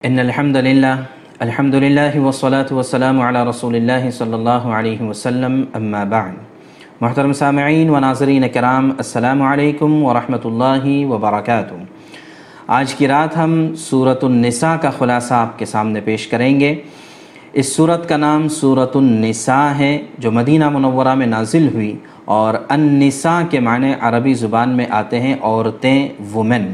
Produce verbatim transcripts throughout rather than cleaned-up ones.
ان الحمد للہ الحمد للہ والصلاة والسلام علی رسول اللہ صلی اللہ علیہ وسلم اما بعد. محترم سامعین و ناظرین کرام، السلام علیکم ورحمۃ اللہ وبرکاتہ. آج کی رات ہم سورۃ النساء کا خلاصہ آپ کے سامنے پیش کریں گے. اس سورت کا نام سورۃ النساء ہے، جو مدینہ منورہ میں نازل ہوئی، اور النساء کے معنی عربی زبان میں آتے ہیں عورتیں، وومن.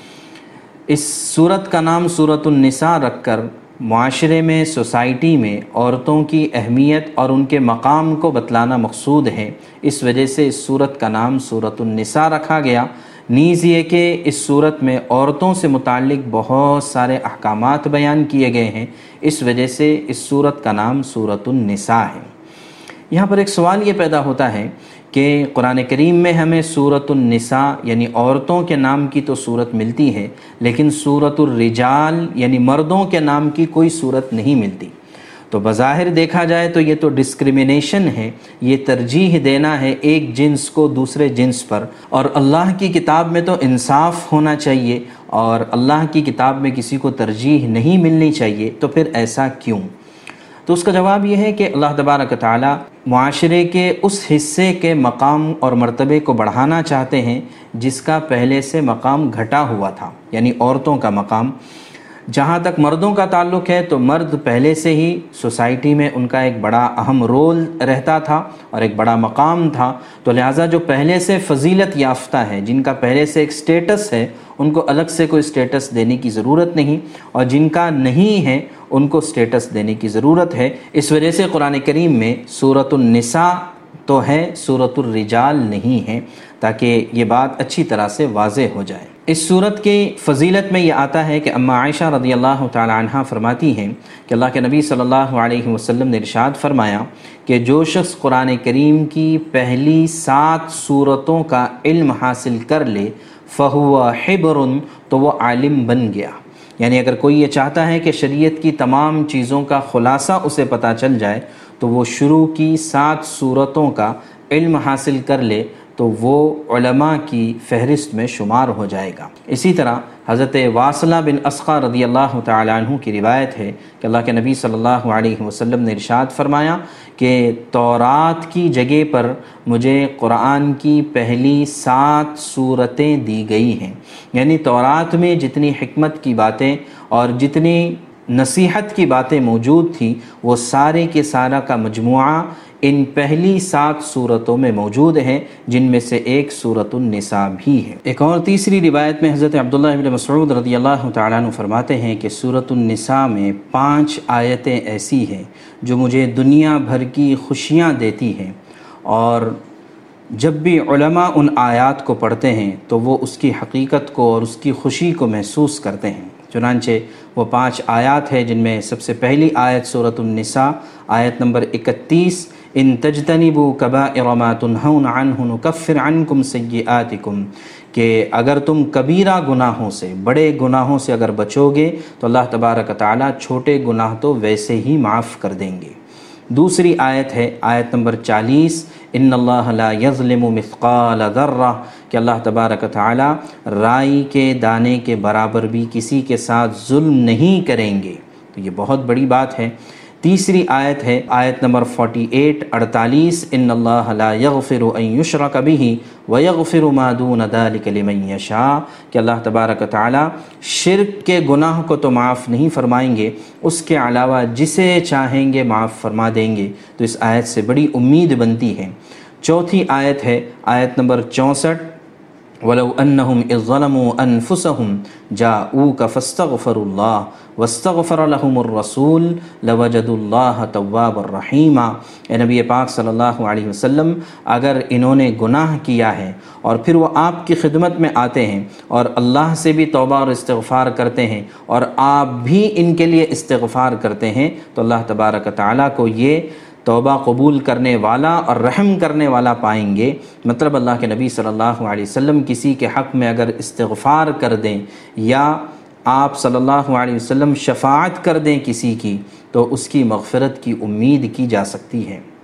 اس سورت کا نام سورۃ النساء رکھ کر معاشرے میں، سوسائٹی میں عورتوں کی اہمیت اور ان کے مقام کو بتلانا مقصود ہے. اس وجہ سے اس سورت کا نام سورۃ النساء رکھا گیا. نیز یہ کہ اس سورت میں عورتوں سے متعلق بہت سارے احکامات بیان کیے گئے ہیں، اس وجہ سے اس سورت کا نام سورۃ النساء ہے. یہاں پر ایک سوال یہ پیدا ہوتا ہے کہ قرآن کریم میں ہمیں سورۃ النساء یعنی عورتوں کے نام کی تو صورت ملتی ہے، لیکن سورۃ الرجال یعنی مردوں کے نام کی کوئی صورت نہیں ملتی. تو بظاہر دیکھا جائے تو یہ تو ڈسکریمنیشن ہے، یہ ترجیح دینا ہے ایک جنس کو دوسرے جنس پر، اور اللہ کی کتاب میں تو انصاف ہونا چاہیے، اور اللہ کی کتاب میں کسی کو ترجیح نہیں ملنی چاہیے. تو پھر ایسا کیوں؟ تو اس کا جواب یہ ہے کہ اللہ تبارک و تعالی معاشرے کے اس حصے کے مقام اور مرتبے کو بڑھانا چاہتے ہیں جس کا پہلے سے مقام گھٹا ہوا تھا، یعنی عورتوں کا مقام. جہاں تک مردوں کا تعلق ہے تو مرد پہلے سے ہی سوسائٹی میں ان کا ایک بڑا اہم رول رہتا تھا اور ایک بڑا مقام تھا. تو لہٰذا جو پہلے سے فضیلت یافتہ ہے، جن کا پہلے سے ایک سٹیٹس ہے، ان کو الگ سے کوئی سٹیٹس دینے کی ضرورت نہیں، اور جن کا نہیں ہے ان کو سٹیٹس دینے کی ضرورت ہے. اس وجہ سے قرآن کریم میں سورۃ النساء تو ہے، سورۃ الرجال نہیں ہے، تاکہ یہ بات اچھی طرح سے واضح ہو جائے. اس سورت کی فضیلت میں یہ آتا ہے کہ اما عائشہ رضی اللہ تعالی عنہ فرماتی ہیں کہ اللہ کے نبی صلی اللہ علیہ وسلم نے ارشاد فرمایا کہ جو شخص قرآن کریم کی پہلی سات سورتوں کا علم حاصل کر لے فہو حبر، تو وہ عالم بن گیا. یعنی اگر کوئی یہ چاہتا ہے کہ شریعت کی تمام چیزوں کا خلاصہ اسے پتہ چل جائے تو وہ شروع کی سات سورتوں کا علم حاصل کر لے تو وہ علماء کی فہرست میں شمار ہو جائے گا. اسی طرح حضرت واصلہ بن اسقع رضی اللہ تعالی عنہ کی روایت ہے کہ اللہ کے نبی صلی اللہ علیہ وسلم نے ارشاد فرمایا کہ تورات کی جگہ پر مجھے قرآن کی پہلی سات سورتیں دی گئی ہیں. یعنی تورات میں جتنی حکمت کی باتیں اور جتنی نصیحت کی باتیں موجود تھیں، وہ سارے کے سارا کا مجموعہ ان پہلی سات سورتوں میں موجود ہیں، جن میں سے ایک سورۃ النساء بھی ہے. ایک اور تیسری روایت میں حضرت عبداللہ بن مسعود رضی اللہ تعالیٰ عنہ فرماتے ہیں کہ سورۃ النساء میں پانچ آیتیں ایسی ہیں جو مجھے دنیا بھر کی خوشیاں دیتی ہیں، اور جب بھی علماء ان آیات کو پڑھتے ہیں تو وہ اس کی حقیقت کو اور اس کی خوشی کو محسوس کرتے ہیں. چنانچہ وہ پانچ آیات ہیں جن میں سب سے پہلی آیت سورۃ النساء آیت نمبر اکتیس، ان تجتنبوا کبائر ما تنہون عنہ نکفر عنکم سیئاتکم، کہ اگر تم کبیرہ گناہوں سے، بڑے گناہوں سے اگر بچو گے تو اللہ تبارک تعالیٰ چھوٹے گناہ تو ویسے ہی معاف کر دیں گے. دوسری آیت ہے آیت نمبر چالیس، ان اللہ لا یظلم مثقال ذرہ، کہ اللہ تبارک تعالیٰ رائی کے دانے کے برابر بھی کسی کے ساتھ ظلم نہیں کریں گے. تو یہ بہت بڑی بات ہے. تیسری آیت ہے آیت نمبر اڑتالیس اڑتالیس، ان اللہ لا یغفر ان یشرک بہ ویغفر ما دون ذلک لمن یشاء، کہ اللہ تبارک تعالیٰ شرک کے گناہ کو تو معاف نہیں فرمائیں گے، اس کے علاوہ جسے چاہیں گے معاف فرما دیں گے. تو اس آیت سے بڑی امید بنتی ہے. چوتھی آیت ہے آیت نمبر چونسٹھ، وَلَوْ أَنَّهُمْ إِذ ظَلَمُوا أَنفُسَهُمْ جَاءُوكَ فَاسْتَغْفَرُوا اللَّهَ وَاسْتَغْفَرَ لَهُمُ الرَّسُولُ لَوَجَدُوا اللَّهَ تَوَّابًا رَحِيمًا. اے نبی پاک صلی اللہ علیہ وسلم، اگر انہوں نے گناہ کیا ہے اور پھر وہ آپ کی خدمت میں آتے ہیں اور اللہ سے بھی توبہ اور استغفار کرتے ہیں اور آپ بھی ان کے لیے استغفار کرتے ہیں، تو اللہ تبارک تعالیٰ کو یہ توبہ قبول کرنے والا اور رحم کرنے والا پائیں گے. مطلب اللہ کے نبی صلی اللہ علیہ وسلم کسی کے حق میں اگر استغفار کر دیں یا آپ صلی اللہ علیہ وسلم شفاعت کر دیں کسی کی، تو اس کی مغفرت کی امید کی جا سکتی ہے.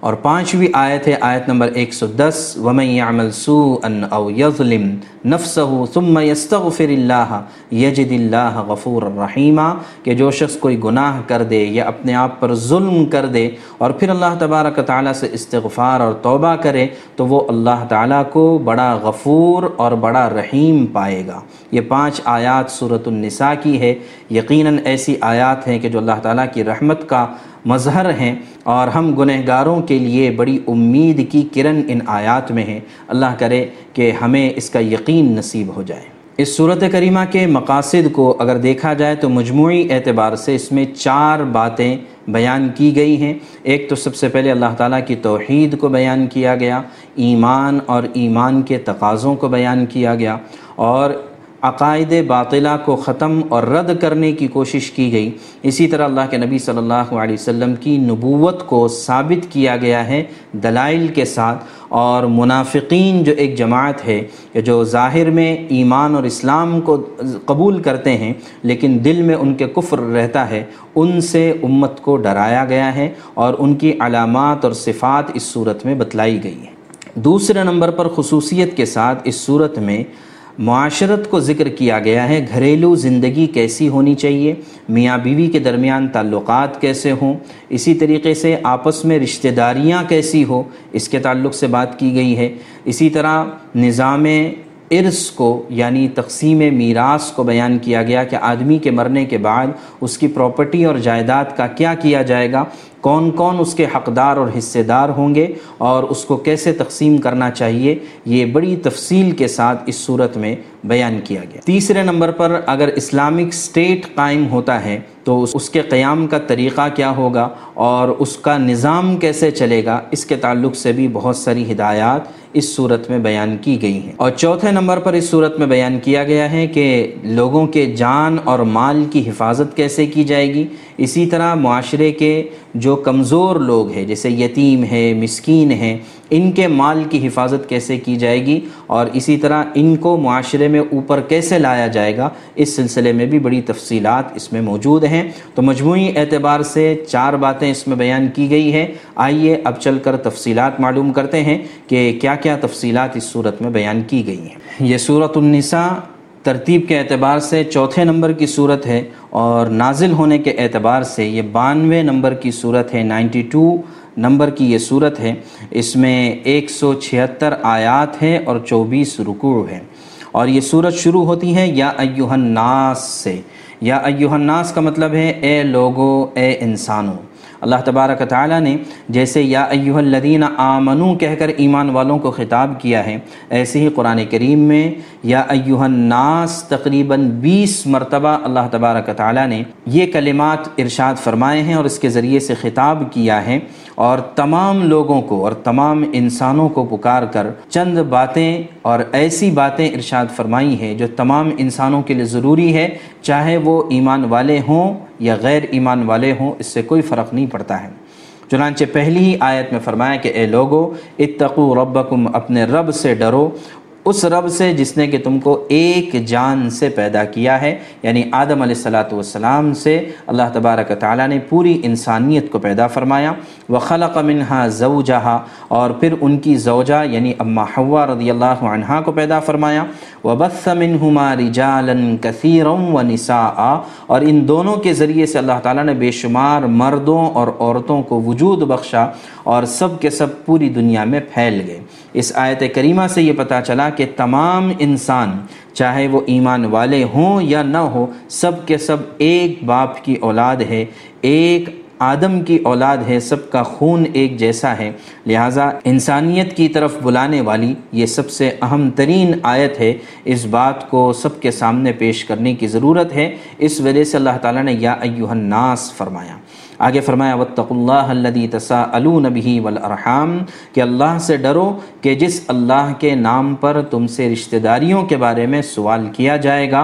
اور پانچویں آیت ہے آیت نمبر ایک سو دس، وَمَن يَعْمَلْ سُوءًا أَوْ يَظْلِمْ نَفْسَهُ ثُمَّ يَسْتَغْفِرِ اللَّهَ يَجِدِ اللَّهَ غَفُورًا رَحِيمًا، کہ جو شخص کوئی گناہ کر دے یا اپنے آپ پر ظلم کر دے اور پھر اللہ تبارک و تعالیٰ سے استغفار اور توبہ کرے تو وہ اللہ تعالیٰ کو بڑا غفور اور بڑا رحیم پائے گا۔ یہ پانچ آیات سورۃ النساء کی ہے، یقیناً ایسی آیات ہیں کہ جو اللہ تعالیٰ کی رحمت کا مظہر ہیں، اور ہم گنہگاروں کے لیے بڑی امید کی کرن ان آیات میں ہے۔ اللہ کرے کہ ہمیں اس کا یقین نصیب ہو جائے۔ اس صورت کریمہ کے مقاصد کو اگر دیکھا جائے تو مجموعی اعتبار سے اس میں چار باتیں بیان کی گئی ہیں۔ ایک تو سب سے پہلے اللہ تعالیٰ کی توحید کو بیان کیا گیا، ایمان اور ایمان کے تقاضوں کو بیان کیا گیا، اور عقائد باطلہ کو ختم اور رد کرنے کی کوشش کی گئی۔ اسی طرح اللہ کے نبی صلی اللہ علیہ وسلم کی نبوت کو ثابت کیا گیا ہے دلائل کے ساتھ، اور منافقین جو ایک جماعت ہے کہ جو ظاہر میں ایمان اور اسلام کو قبول کرتے ہیں لیکن دل میں ان کے کفر رہتا ہے، ان سے امت کو ڈرایا گیا ہے اور ان کی علامات اور صفات اس صورت میں بتلائی گئی ہیں۔ دوسرے نمبر پر خصوصیت کے ساتھ اس صورت میں معاشرت کو ذکر کیا گیا ہے، گھریلو زندگی کیسی ہونی چاہیے، میاں بیوی کے درمیان تعلقات کیسے ہوں، اسی طریقے سے آپس میں رشتہ داریاں کیسی ہو، اس کے تعلق سے بات کی گئی ہے۔ اسی طرح نظام ارث کو یعنی تقسیم میراث کو بیان کیا گیا کہ آدمی کے مرنے کے بعد اس کی پراپرٹی اور جائیداد کا کیا کیا جائے گا، کون کون اس کے حقدار اور حصے دار ہوں گے اور اس کو کیسے تقسیم کرنا چاہیے، یہ بڑی تفصیل کے ساتھ اس صورت میں بیان کیا گیا۔ تیسرے نمبر پر اگر اسلامک اسٹیٹ قائم ہوتا ہے تو اس کے قیام کا طریقہ کیا ہوگا اور اس کا نظام کیسے چلے گا، اس کے تعلق سے بھی بہت ساری ہدایات اس صورت میں بیان کی گئی ہیں۔ اور چوتھے نمبر پر اس صورت میں بیان کیا گیا ہے کہ لوگوں کے جان اور مال کی حفاظت کیسے کی جائے گی، اسی طرح معاشرے کے جو کمزور لوگ ہیں جیسے یتیم ہے، مسکین ہیں، ان کے مال کی حفاظت کیسے کی جائے گی، اور اسی طرح ان کو معاشرے میں اوپر کیسے لایا جائے گا، اس سلسلے میں بھی بڑی تفصیلات اس میں موجود ہیں۔ تو مجموعی اعتبار سے چار باتیں اس میں بیان کی گئی ہے۔ آئیے اب چل کر تفصیلات معلوم کرتے ہیں کہ کیا کیا تفصیلات اس صورت میں بیان کی گئی ہیں۔ یہ سورۃ النساء ترتیب کے اعتبار سے چوتھے نمبر کی صورت ہے، اور نازل ہونے کے اعتبار سے یہ بانوے نمبر کی صورت ہے، نائنٹی ٹو نمبر کی یہ صورت ہے۔ اس میں ایک سو چھہتر آیات ہے اور چوبیس رکوع ہیں، اور یہ صورت شروع ہوتی ہے یا ایھا الناس سے۔ یا ایھا الناس کا مطلب ہے اے لوگو، اے انسانوں۔ اللہ تبارک و تعالیٰ نے جیسے یا ایھا الذین آمنو کہہ کر ایمان والوں کو خطاب کیا ہے، ایسے ہی قرآن کریم میں یا ایھا الناس تقریباً بیس مرتبہ اللہ تبارک و تعالیٰ نے یہ کلمات ارشاد فرمائے ہیں اور اس کے ذریعے سے خطاب کیا ہے، اور تمام لوگوں کو اور تمام انسانوں کو پکار کر چند باتیں اور ایسی باتیں ارشاد فرمائی ہیں جو تمام انسانوں کے لیے ضروری ہے، چاہے وہ ایمان والے ہوں یا غیر ایمان والے ہوں، اس سے کوئی فرق نہیں پڑتا ہے۔ چنانچہ پہلی ہی آیت میں فرمایا کہ اے لوگو اتقوا ربکم، اپنے رب سے ڈرو، اس رب سے جس نے کہ تم کو ایک جان سے پیدا کیا ہے، یعنی آدم علیہ الصلاۃ والسلام سے اللہ تبارک و تعالیٰ نے پوری انسانیت کو پیدا فرمایا۔ وخلق منہا زوجہا، اور پھر ان کی زوجہ یعنی اماں حوا رضی اللہ عنہا کو پیدا فرمایا۔ وبث منہما رجالا کثیرا ونساء، اور ان دونوں کے ذریعے سے اللہ تعالیٰ نے بے شمار مردوں اور عورتوں کو وجود بخشا، اور سب کے سب پوری دنیا میں پھیل گئے۔ اس آیت کریمہ سے یہ پتہ چلا کہ تمام انسان چاہے وہ ایمان والے ہوں یا نہ ہو، سب کے سب ایک باپ کی اولاد ہے، ایک آدم کی اولاد ہے، سب کا خون ایک جیسا ہے، لہٰذا انسانیت کی طرف بلانے والی یہ سب سے اہم ترین آیت ہے۔ اس بات کو سب کے سامنے پیش کرنے کی ضرورت ہے، اس وجہ سے اللہ تعالیٰ نے یا ایھا الناس فرمایا۔ آگے فرمایا واتقوا اللہ الذی تساءلون بہ والارحام، کہ اللہ سے ڈرو کہ جس اللہ کے نام پر تم سے رشتہ داریوں کے بارے میں سوال کیا جائے گا۔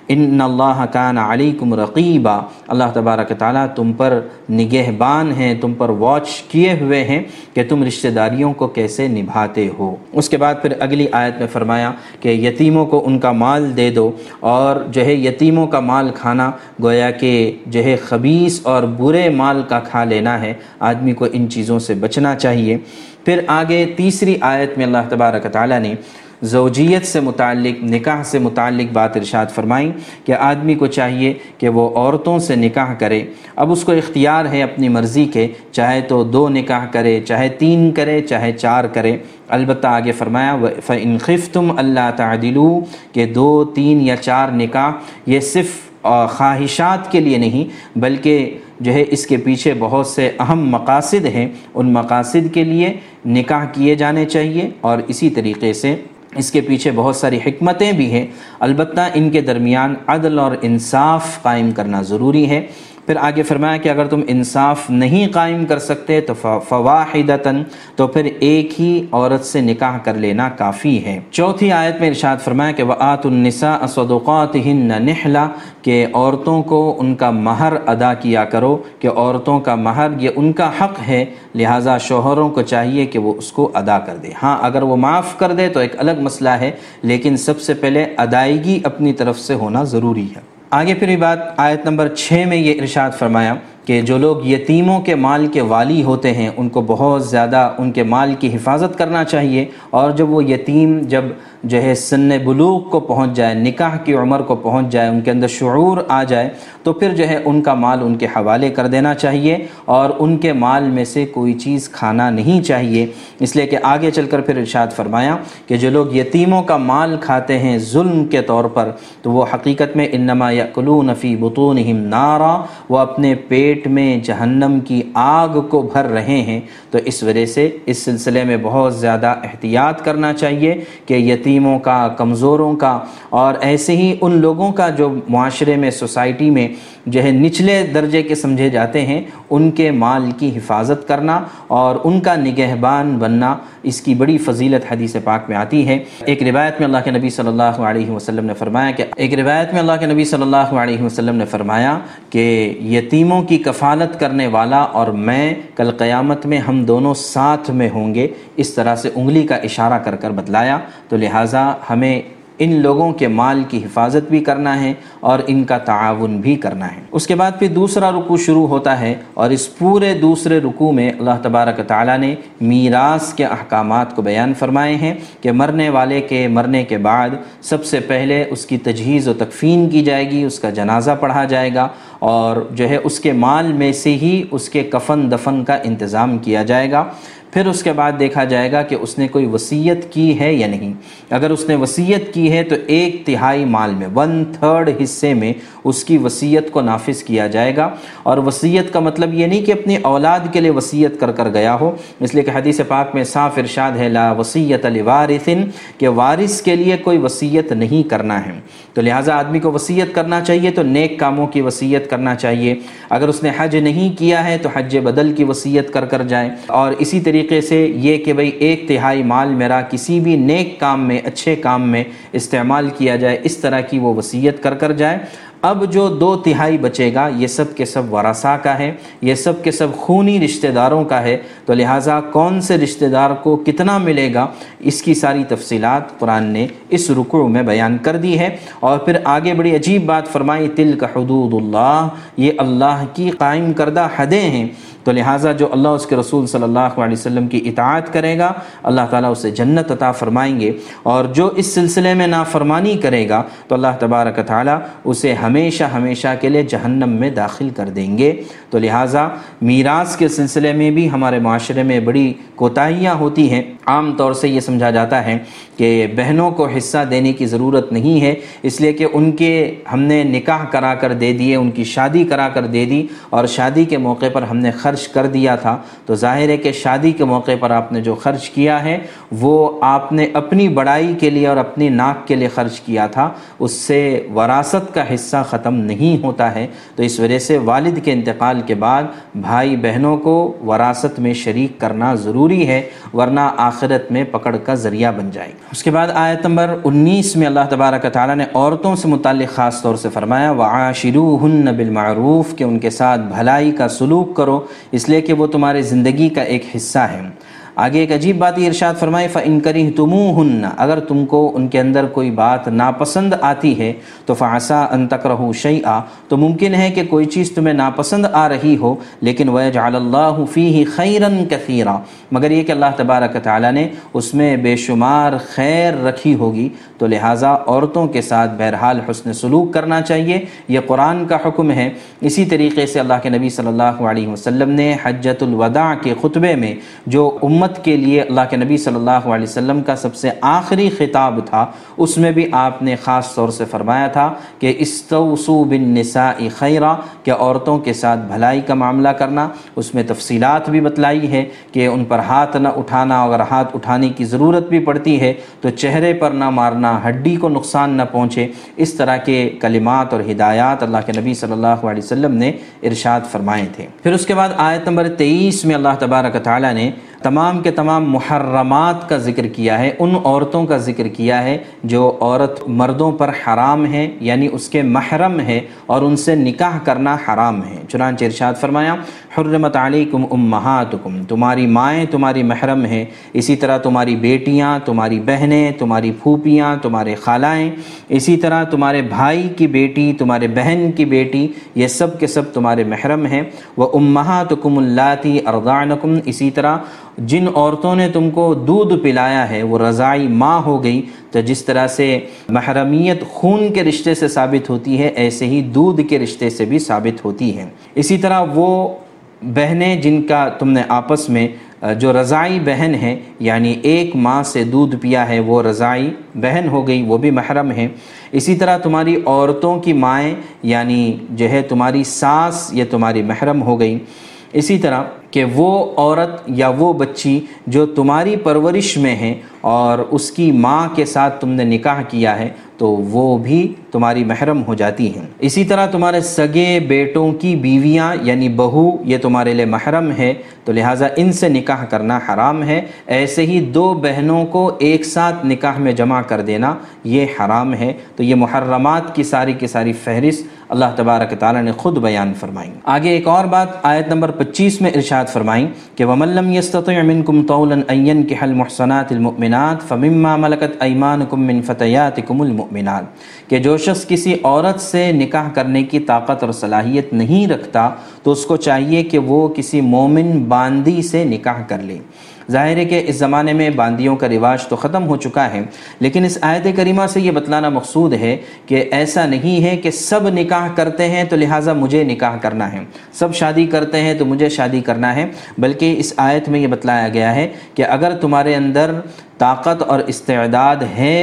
ان اللہ کان علیکم رقیبا، اللہ تبارک تعالیٰ تم پر نگہبان ہیں، تم پر واچ کیے ہوئے ہیں کہ تم رشتہ داریوں کو کیسے نبھاتے ہو۔ اس کے بعد پھر اگلی آیت میں فرمایا کہ یتیموں کو ان کا مال دے دو، اور جو ہے یتیموں کا مال کھانا گویا کہ جو ہے خبیث اور برے مال کا کھا لینا ہے، آدمی کو ان چیزوں سے بچنا چاہیے۔ پھر آگے تیسری آیت میں اللہ تبارک تعالیٰ نے زوجیت سے متعلق، نکاح سے متعلق بات ارشاد فرمائیں کہ آدمی کو چاہیے کہ وہ عورتوں سے نکاح کرے۔ اب اس کو اختیار ہے اپنی مرضی کے، چاہے تو دو نکاح کرے، چاہے تین کرے، چاہے چار کرے، البتہ آگے فرمایا فَإِنْ خِفْتُمْ أَلَّا تَعْدِلُوا کہ دو، تین یا چار نکاح یہ صرف خواہشات کے لیے نہیں بلکہ جو ہے اس کے پیچھے بہت سے اہم مقاصد ہیں، ان مقاصد کے لیے نکاح کیے جانے چاہیے، اور اسی طریقے سے اس کے پیچھے بہت ساری حکمتیں بھی ہیں، البتہ ان کے درمیان عدل اور انصاف قائم کرنا ضروری ہے۔ پھر آگے فرمایا کہ اگر تم انصاف نہیں قائم کر سکتے تو فواحدتاً تو پھر ایک ہی عورت سے نکاح کر لینا کافی ہے۔ چوتھی آیت میں ارشاد فرمایا کہ وَآتُوا النِّسَاءَ صَدُقَاتِهِنَّ نِحْلَةً کہ عورتوں کو ان کا مہر ادا کیا کرو، کہ عورتوں کا مہر یہ ان کا حق ہے، لہٰذا شوہروں کو چاہیے کہ وہ اس کو ادا کر دے۔ ہاں اگر وہ معاف کر دے تو ایک الگ مسئلہ ہے، لیکن سب سے پہلے ادائیگی اپنی طرف سے ہونا ضروری ہے۔ آگے پھر یہ بات آیت نمبر چھ میں یہ ارشاد فرمایا کہ جو لوگ یتیموں کے مال کے والی ہوتے ہیں ان کو بہت زیادہ ان کے مال کی حفاظت کرنا چاہیے، اور جب وہ یتیم جب جو ہے سن بلوغ کو پہنچ جائے، نکاح کی عمر کو پہنچ جائے، ان کے اندر شعور آ جائے تو پھر جو ہے ان کا مال ان کے حوالے کر دینا چاہیے، اور ان کے مال میں سے کوئی چیز کھانا نہیں چاہیے، اس لیے کہ آگے چل کر پھر ارشاد فرمایا کہ جو لوگ یتیموں کا مال کھاتے ہیں ظلم کے طور پر تو وہ حقیقت میں انما یأکلون فی بطونہم نارا، وہ اپنے پیٹ میں جہنم کی آگ کو بھر رہے ہیں۔ تو اس وجہ سے اس سلسلے میں بہت زیادہ احتیاط کرنا چاہیے کہ یتیموں کا، کمزوروں کا، اور ایسے ہی ان لوگوں کا جو معاشرے میں، سوسائٹی میں جو ہے نچلے درجے کے سمجھے جاتے ہیں، ان کے مال کی حفاظت کرنا اور ان کا نگہبان بننا، اس کی بڑی فضیلت حدیث پاک میں آتی ہے۔ ایک روایت میں اللہ کے نبی صلی اللہ علیہ وسلم نے فرمایا کہ ایک روایت میں اللہ کے نبی صلی اللہ علیہ وسلم نے فرمایا کہ یتیموں کی کفالت کرنے والا اور میں کل قیامت میں ہم دونوں ساتھ میں ہوں گے، اس طرح سے انگلی کا اشارہ کر کر بتلایا۔ تو لہٰذا ہمیں ان لوگوں کے مال کی حفاظت بھی کرنا ہے اور ان کا تعاون بھی کرنا ہے۔ اس کے بعد پھر دوسرا رکوع شروع ہوتا ہے، اور اس پورے دوسرے رکوع میں اللہ تبارک تعالیٰ نے میراث کے احکامات کو بیان فرمائے ہیں کہ مرنے والے کے مرنے کے بعد سب سے پہلے اس کی تجہیز و تکفین کی جائے گی، اس کا جنازہ پڑھا جائے گا، اور جو ہے اس کے مال میں سے ہی اس کے کفن دفن کا انتظام کیا جائے گا۔ پھر اس کے بعد دیکھا جائے گا کہ اس نے کوئی وصیت کی ہے یا نہیں۔ اگر اس نے وصیت کی ہے تو ایک تہائی مال میں، ون تھرڈ حصے میں اس کی وصیت کو نافذ کیا جائے گا۔ اور وصیت کا مطلب یہ نہیں کہ اپنی اولاد کے لیے وصیت کر کر گیا ہو، اس لیے کہ حدیث پاک میں صاف ارشاد ہے لا وصیت لوارث کہ وارث کے لیے کوئی وصیت نہیں کرنا ہے۔ تو لہٰذا آدمی کو وصیت کرنا چاہیے تو نیک کاموں کی وصیت کرنا چاہیے۔ اگر اس نے حج نہیں کیا ہے تو حج بدل کی وصیت کر کر جائے، اور اسی طریقے سے یہ کہ بھئی ایک تہائی مال میرا کسی بھی نیک کام میں، اچھے کام میں استعمال کیا جائے، اس طرح کی وہ وصیت کر کر جائے۔ اب جو دو تہائی بچے گا یہ سب کے سب ورثاء کا ہے، یہ سب کے سب خونی رشتہ داروں کا ہے، تو لہٰذا کون سے رشتہ دار کو کتنا ملے گا اس کی ساری تفصیلات قرآن نے اس رکوع میں بیان کر دی ہے۔ اور پھر آگے بڑی عجیب بات فرمائی تلک حدود اللہ، یہ اللہ کی قائم کردہ حدیں ہیں، تو لہٰذا جو اللہ اس کے رسول صلی اللہ علیہ وسلم کی اطاعت کرے گا اللہ تعالیٰ اسے جنت عطا فرمائیں گے، اور جو اس سلسلے میں نافرمانی کرے گا تو اللہ تبارک تعالیٰ اسے ہمیشہ ہمیشہ کے لیے جہنم میں داخل کر دیں گے۔ تو لہٰذا میراث کے سلسلے میں بھی ہمارے معاشرے میں بڑی کوتاہیاں ہوتی ہیں۔ عام طور سے یہ سمجھا جاتا ہے کہ بہنوں کو حصہ دینے کی ضرورت نہیں ہے، اس لیے کہ ان کے ہم نے نکاح کرا کر دے دیے، ان کی شادی کرا کر دے دی، اور شادی کے موقع پر ہم نے خرچ کر دیا تھا، تو ظاہر ہے کہ شادی کے موقع پر آپ نے جو خرچ کیا ہے وہ آپ نے اپنی بڑائی کے لیے اور اپنی ناک کے لیے خرچ کیا تھا، اس سے وراثت کا حصہ ختم نہیں ہوتا ہے، تو اس وجہ سے والد کے انتقال کے بعد بھائی بہنوں کو وراثت میں شریک کرنا ضروری ہے، ورنہ آخرت میں پکڑ کا ذریعہ بن جائے گا۔ اس کے بعد آیت نمبر انیس میں اللہ تبارک و تعالیٰ نے عورتوں سے متعلق خاص طور سے فرمایا وَعَاشِرُوهُنَّ بِالْمَعْرُوفِ کہ ان کے ساتھ بھلائی کا سلوک کرو، اس لیے کہ وہ تمہاری زندگی کا ایک حصہ ہے۔ آگے ایک عجیب بات یہ ارشاد فرمائے فَإِن كَرِهْتُمُوهُنَّ اگر تم کو ان کے اندر کوئی بات ناپسند آتی ہے تو فَعَسَىٰ أَن تَكْرَهُوا شَيْئًا تو ممکن ہے کہ کوئی چیز تمہیں ناپسند آ رہی ہو، لیکن وَيَجْعَلَ اللَّهُ فِيهِ خَيْرًا كَثِيرًا مگر یہ کہ اللہ تبارک تعالیٰ نے اس میں بے شمار خیر رکھی ہوگی، تو لہٰذا عورتوں کے ساتھ بہرحال حسن سلوک کرنا چاہیے، یہ قرآن کا حکم ہے۔ اسی طریقے سے اللہ کے نبی صلی اللہ علیہ وسلم نے حجۃ الوداع کے خطبے میں جو امت کے لیے اللہ کے نبی صلی اللہ علیہ وسلم کا سب سے آخری خطاب تھا، اس میں بھی آپ نے خاص طور سے فرمایا تھا کہ استوصوا بالنساء خیرا کہ عورتوں کے ساتھ بھلائی کا معاملہ کرنا۔ اس میں تفصیلات بھی بتلائی ہے کہ ان پر ہاتھ نہ اٹھانا، اگر ہاتھ اٹھانے کی ضرورت بھی پڑتی ہے تو چہرے پر نہ مارنا، ہڈی کو نقصان نہ پہنچے، اس طرح کے کلمات اور ہدایات اللہ کے نبی صلی اللہ علیہ وسلم نے ارشاد فرمائے تھے۔ پھر اس کے بعد آیت نمبر تیئیس میں اللہ تبارک تعالیٰ نے تمام کے تمام محرمات کا ذکر کیا ہے، ان عورتوں کا ذکر کیا ہے جو عورت مردوں پر حرام ہے، یعنی اس کے محرم ہے اور ان سے نکاح کرنا حرام ہے۔ چنانچہ ارشاد فرمایا حرمت علیکم امہاتکم تمہاری مائیں تمہاری محرم ہیں، اسی طرح تمہاری بیٹیاں، تمہاری بہنیں، تمہاری پھوپھیاں، تمہارے خالائیں، اسی طرح تمہارے بھائی کی بیٹی، تمہارے بہن کی بیٹی، یہ سب کے سب تمہارے محرم ہیں۔ وَأُمَّهَاتُكُمُ اللَّاتِي أَرْضَعْنَكُمْ اسی طرح جن عورتوں نے تم کو دودھ پلایا ہے وہ رضاعی ماں ہو گئی، تو جس طرح سے محرمیت خون کے رشتے سے ثابت ہوتی ہے، ایسے ہی دودھ کے رشتے سے بھی ثابت ہوتی ہے۔ اسی طرح وہ بہنیں جن کا تم نے آپس میں جو رضاعی بہن ہے، یعنی ایک ماں سے دودھ پیا ہے، وہ رضاعی بہن ہو گئی، وہ بھی محرم ہے۔ اسی طرح تمہاری عورتوں کی مائیں یعنی جو ہے تمہاری ساس، یہ تمہاری محرم ہو گئی۔ اسی طرح کہ وہ عورت یا وہ بچی جو تمہاری پرورش میں ہے اور اس کی ماں کے ساتھ تم نے نکاح کیا ہے تو وہ بھی تمہاری محرم ہو جاتی ہیں۔ اسی طرح تمہارے سگے بیٹوں کی بیویاں یعنی بہو، یہ تمہارے لیے محرم ہے، تو لہٰذا ان سے نکاح کرنا حرام ہے۔ ایسے ہی دو بہنوں کو ایک ساتھ نکاح میں جمع کر دینا یہ حرام ہے۔ تو یہ محرمات کی ساری کی ساری فہرست اللہ تبارک تعالیٰ نے خود بیان فرمائی۔ آگے ایک اور بات آیت نمبر پچیس میں ارشاد فرمائیں کہ وَمَن لَّمْ يَسْتَطِعْ مِنكُمْ طَوْلًا أَن يَنكِحَ الْمُحْصَنَاتِ الْمُؤْمِنَاتِ فَمِمَّا مَلَكَتْ أَيْمَانُكُم مِّن فَتَيَاتِكُمُ الْمُؤْمِنَاتِ کہ جو شخص کسی عورت سے نکاح کرنے کی طاقت اور صلاحیت نہیں رکھتا تو اس کو چاہیے کہ وہ کسی مومن باندی سے نکاح کر لے۔ ظاہر ہے کہ اس زمانے میں باندیوں کا رواج تو ختم ہو چکا ہے، لیکن اس آیت کریمہ سے یہ بتلانا مقصود ہے کہ ایسا نہیں ہے کہ سب نکاح کرتے ہیں تو لہٰذا مجھے نکاح کرنا ہے، سب شادی کرتے ہیں تو مجھے شادی کرنا ہے، بلکہ اس آیت میں یہ بتلایا گیا ہے کہ اگر تمہارے اندر طاقت اور استعداد ہے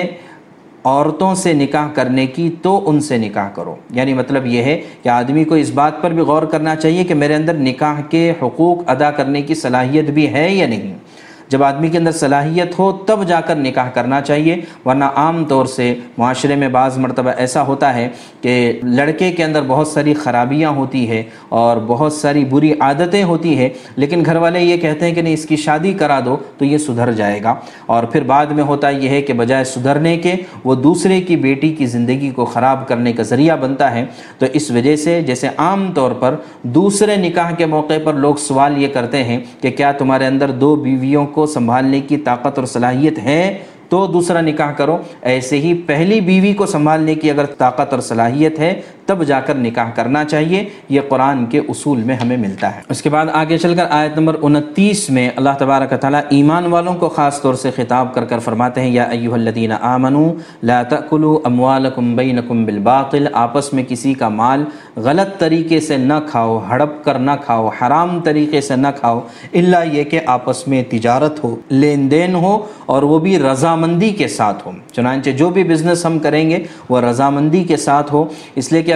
عورتوں سے نکاح کرنے کی تو ان سے نکاح کرو۔ یعنی مطلب یہ ہے کہ آدمی کو اس بات پر بھی غور کرنا چاہیے کہ میرے اندر نکاح کے حقوق ادا کرنے کی صلاحیت بھی ہے یا نہیں۔ جب آدمی کے اندر صلاحیت ہو تب جا کر نکاح کرنا چاہیے، ورنہ عام طور سے معاشرے میں بعض مرتبہ ایسا ہوتا ہے کہ لڑکے کے اندر بہت ساری خرابیاں ہوتی ہے اور بہت ساری بری عادتیں ہوتی ہیں، لیکن گھر والے یہ کہتے ہیں کہ نہیں اس کی شادی کرا دو تو یہ سدھر جائے گا، اور پھر بعد میں ہوتا یہ ہے کہ بجائے سدھرنے کے وہ دوسرے کی بیٹی کی زندگی کو خراب کرنے کا ذریعہ بنتا ہے۔ تو اس وجہ سے جیسے عام طور پر دوسرے نکاح کے موقع پر لوگ سوال یہ کرتے ہیں کہ کیا تمہارے اندر دو بیویوں کو سنبھالنے کی طاقت اور صلاحیت ہے تو دوسرا نکاح کرو، ایسے ہی پہلی بیوی کو سنبھالنے کی اگر طاقت اور صلاحیت ہے تب جا کر نکاح کرنا چاہیے۔ یہ قرآن کے اصول میں ہمیں ملتا ہے۔ اس کے بعد آگے چل کر آیت نمبر انتیس میں اللہ تبارک تعالیٰ ایمان والوں کو خاص طور سے خطاب کر کر فرماتے ہیں یا ایھا الذین آمنوا لا تأکلوا اموالکم بینکم بالباطل آپس میں کسی کا مال غلط طریقے سے نہ کھاؤ، ہڑپ کر نہ کھاؤ، حرام طریقے سے نہ کھاؤ، الا یہ کہ آپس میں تجارت ہو، لین دین ہو اور وہ بھی رضامندی کے ساتھ ہو۔ چنانچہ جو بھی بزنس ہم کریں گے وہ رضامندی کے ساتھ ہو، اس لیے کہ اگر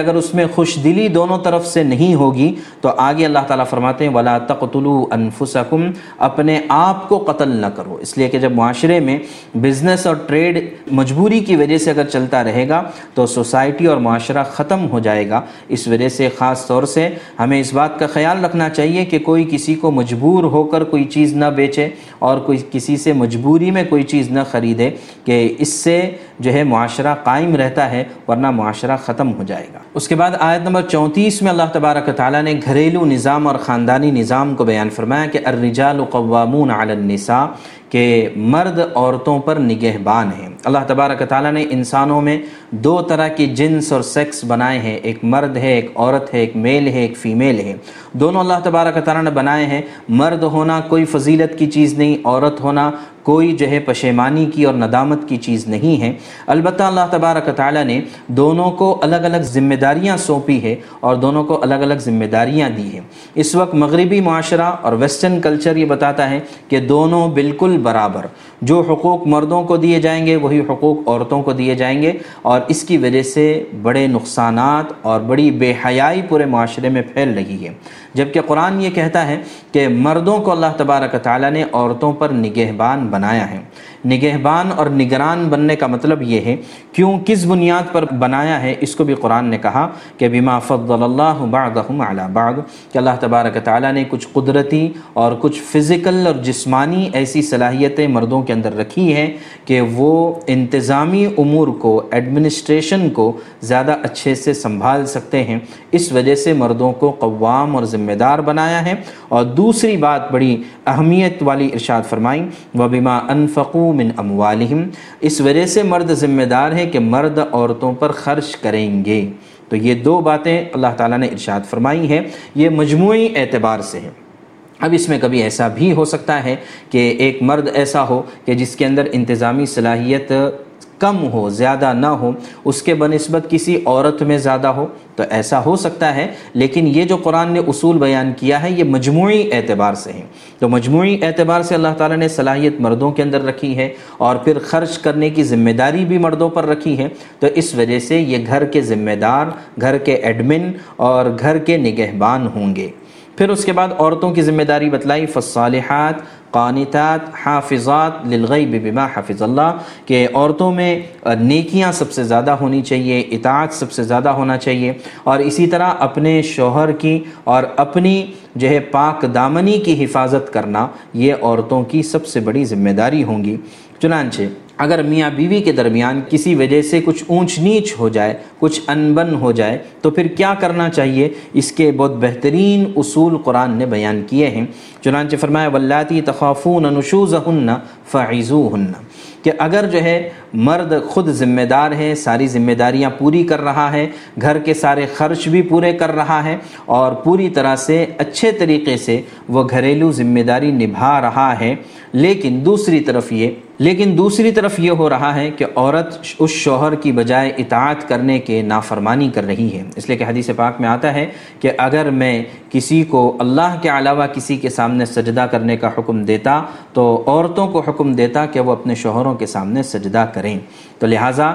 اگر اس میں خوش دلی دونوں طرف سے نہیں ہوگی تو آگے اللہ تعالیٰ فرماتے ہیں وَلَا تَقْتُلُوا أَنفُسَكُمْ، اپنے آپ کو قتل نہ کرو۔ اس لیے کہ جب معاشرے میں بزنس اور ٹریڈ مجبوری کی وجہ سے اگر چلتا رہے گا تو سوسائٹی اور معاشرہ ختم ہو جائے گا۔ اس وجہ سے خاص طور سے ہمیں اس بات کا خیال رکھنا چاہیے کہ کوئی کسی کو مجبور ہو کر کوئی چیز نہ بیچے اور کوئی کسی سے مجبوری میں کوئی چیز نہ خریدے، کہ اس سے جو ہے معاشرہ قائم رہتا ہے، ورنہ معاشرہ ختم ہو جائے گا۔ اس کے بعد آیت نمبر چونتیس میں اللہ تبارک و تعالیٰ نے گھریلو نظام اور خاندانی نظام کو بیان فرمایا کہ الرجال قوامون علی النساء، کہ مرد عورتوں پر نگہبان ہیں۔ اللہ تبارک و تعالیٰ نے انسانوں میں دو طرح کی جنس اور سیکس بنائے ہیں، ایک مرد ہے، ایک عورت ہے، ایک میل ہے، ایک فیمیل ہے۔ دونوں اللہ تبارک و تعالیٰ نے بنائے ہیں۔ مرد ہونا کوئی فضیلت کی چیز نہیں، عورت ہونا کوئی جو ہے پشیمانی کی اور ندامت کی چیز نہیں ہے۔ البتہ اللہ تبارک و تعالیٰ نے دونوں کو الگ الگ ذمہ داریاں سونپی ہے اور دونوں کو الگ الگ ذمہ داریاں دی ہیں۔ اس وقت مغربی معاشرہ اور ویسٹرن کلچر یہ بتاتا ہے کہ دونوں بالکل برابر، جو حقوق مردوں کو دیے جائیں گے وہی حقوق عورتوں کو دیے جائیں گے، اور اس کی وجہ سے بڑے نقصانات اور بڑی بے حیائی پورے معاشرے میں پھیل رہی ہے۔ جبکہ قرآن یہ کہتا ہے کہ مردوں کو اللہ تبارک و تعالیٰ نے عورتوں پر نگہبان بنایا ہے۔ نگہبان اور نگران بننے کا مطلب یہ ہے، کیوں، کس بنیاد پر بنایا ہے، اس کو بھی قرآن نے کہا کہ بما فضل اللہ بعضهم علی بعض، کہ اللہ تبارک و تعالیٰ نے کچھ قدرتی اور کچھ فزیکل اور جسمانی ایسی صلاحیتیں مردوں کے اندر رکھی ہیں کہ وہ انتظامی امور کو، ایڈمنسٹریشن کو زیادہ اچھے سے سنبھال سکتے ہیں۔ اس وجہ سے مردوں کو قوام اور ذمہ دار بنایا ہے۔ اور دوسری بات بڑی اہمیت والی ارشاد فرمائیں وَبِمَا أَنفَقُوا مِنْ أَمْوَالِهِمْ، اس وجہ سے مرد ذمہ دار ہے کہ مرد عورتوں پر خرچ کریں گے۔ تو یہ دو باتیں اللہ تعالیٰ نے ارشاد فرمائی ہیں، یہ مجموعی اعتبار سے ہے۔ اب اس میں کبھی ایسا بھی ہو سکتا ہے کہ ایک مرد ایسا ہو کہ جس کے اندر انتظامی صلاحیت کم ہو، زیادہ نہ ہو، اس کے بنسبت کسی عورت میں زیادہ ہو، تو ایسا ہو سکتا ہے۔ لیکن یہ جو قرآن نے اصول بیان کیا ہے یہ مجموعی اعتبار سے ہے، تو مجموعی اعتبار سے اللہ تعالیٰ نے صلاحیت مردوں کے اندر رکھی ہے اور پھر خرچ کرنے کی ذمہ داری بھی مردوں پر رکھی ہے۔ تو اس وجہ سے یہ گھر کے ذمہ دار، گھر کے ایڈمن اور گھر کے نگہبان ہوں گے۔ پھر اس کے بعد عورتوں کی ذمہ داری بتلائی فالصالحات قانتات حافظات للغیب بما حفظ اللہ، کہ عورتوں میں نیکیاں سب سے زیادہ ہونی چاہیے، اطاعت سب سے زیادہ ہونا چاہیے، اور اسی طرح اپنے شوہر کی اور اپنی جو ہے پاک دامنی کی حفاظت کرنا یہ عورتوں کی سب سے بڑی ذمہ داری ہوں گی۔ چنانچہ اگر میاں بیوی کے درمیان کسی وجہ سے کچھ اونچ نیچ ہو جائے، کچھ انبن ہو جائے، تو پھر کیا کرنا چاہیے، اس کے بہت بہترین اصول قرآن نے بیان کیے ہیں۔ چنانچہ فرمایا واللاتی تخافون نشوزہن فعظوہن، کہ اگر جو ہے مرد خود ذمہ دار ہے، ساری ذمہ داریاں پوری کر رہا ہے، گھر کے سارے خرچ بھی پورے کر رہا ہے اور پوری طرح سے اچھے طریقے سے وہ گھریلو ذمہ داری نبھا رہا ہے، لیکن دوسری طرف یہ لیکن دوسری طرف یہ ہو رہا ہے کہ عورت اس شوہر کی بجائے اطاعت کرنے کے نافرمانی کر رہی ہے۔ اس لیے کہ حدیث پاک میں آتا ہے کہ اگر میں کسی کو اللہ کے علاوہ کسی کے سامنے سجدہ کرنے کا حکم دیتا تو عورتوں کو حکم دیتا کہ وہ اپنے شوہروں کے سامنے سجدہ کریں۔ تو لہٰذا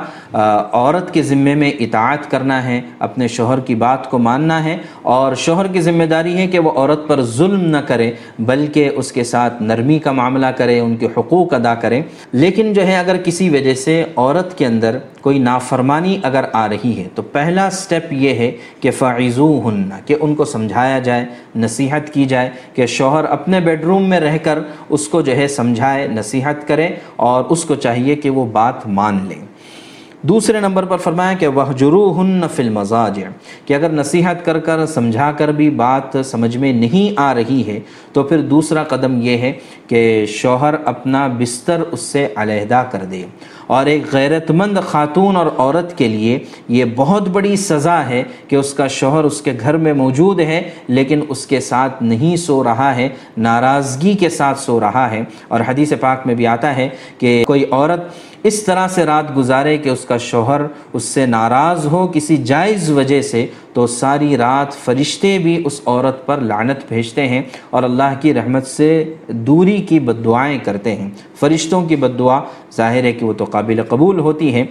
عورت کے ذمے میں اطاعت کرنا ہے، اپنے شوہر کی بات کو ماننا ہے، اور شوہر کی ذمہ داری ہے کہ وہ عورت پر ظلم نہ کرے بلکہ اس کے ساتھ نرمی کا معاملہ کرے، ان کے حقوق ادا کرے۔ لیکن جو ہے اگر کسی وجہ سے عورت کے اندر کوئی نافرمانی اگر آ رہی ہے تو پہلا سٹیپ یہ ہے کہ فعظوہن، کہ ان کو سمجھایا جائے، نصیحت کی جائے، کہ شوہر اپنے بیڈ روم میں رہ کر اس کو جو ہے سمجھائے، نصیحت کرے، اور اس کو چاہیے کہ وہ بات مان لے۔ دوسرے نمبر پر فرمایا کہ وَاهْجُرُوهُنَّ فِي الْمَضَاجِعِ، کہ اگر نصیحت کر کر سمجھا کر بھی بات سمجھ میں نہیں آ رہی ہے تو پھر دوسرا قدم یہ ہے کہ شوہر اپنا بستر اس سے علیحدہ کر دے۔ اور ایک غیرت مند خاتون اور عورت کے لیے یہ بہت بڑی سزا ہے کہ اس کا شوہر اس کے گھر میں موجود ہے لیکن اس کے ساتھ نہیں سو رہا ہے، ناراضگی کے ساتھ سو رہا ہے۔ اور حدیث پاک میں بھی آتا ہے کہ کوئی عورت اس طرح سے رات گزارے کہ اس کا شوہر اس سے ناراض ہو کسی جائز وجہ سے، تو ساری رات فرشتے بھی اس عورت پر لعنت بھیجتے ہیں اور اللہ کی رحمت سے دوری کی بد دعائیں کرتے ہیں۔ فرشتوں کی بد دعا ظاہر ہے کہ وہ تو قابل قبول ہوتی ہے۔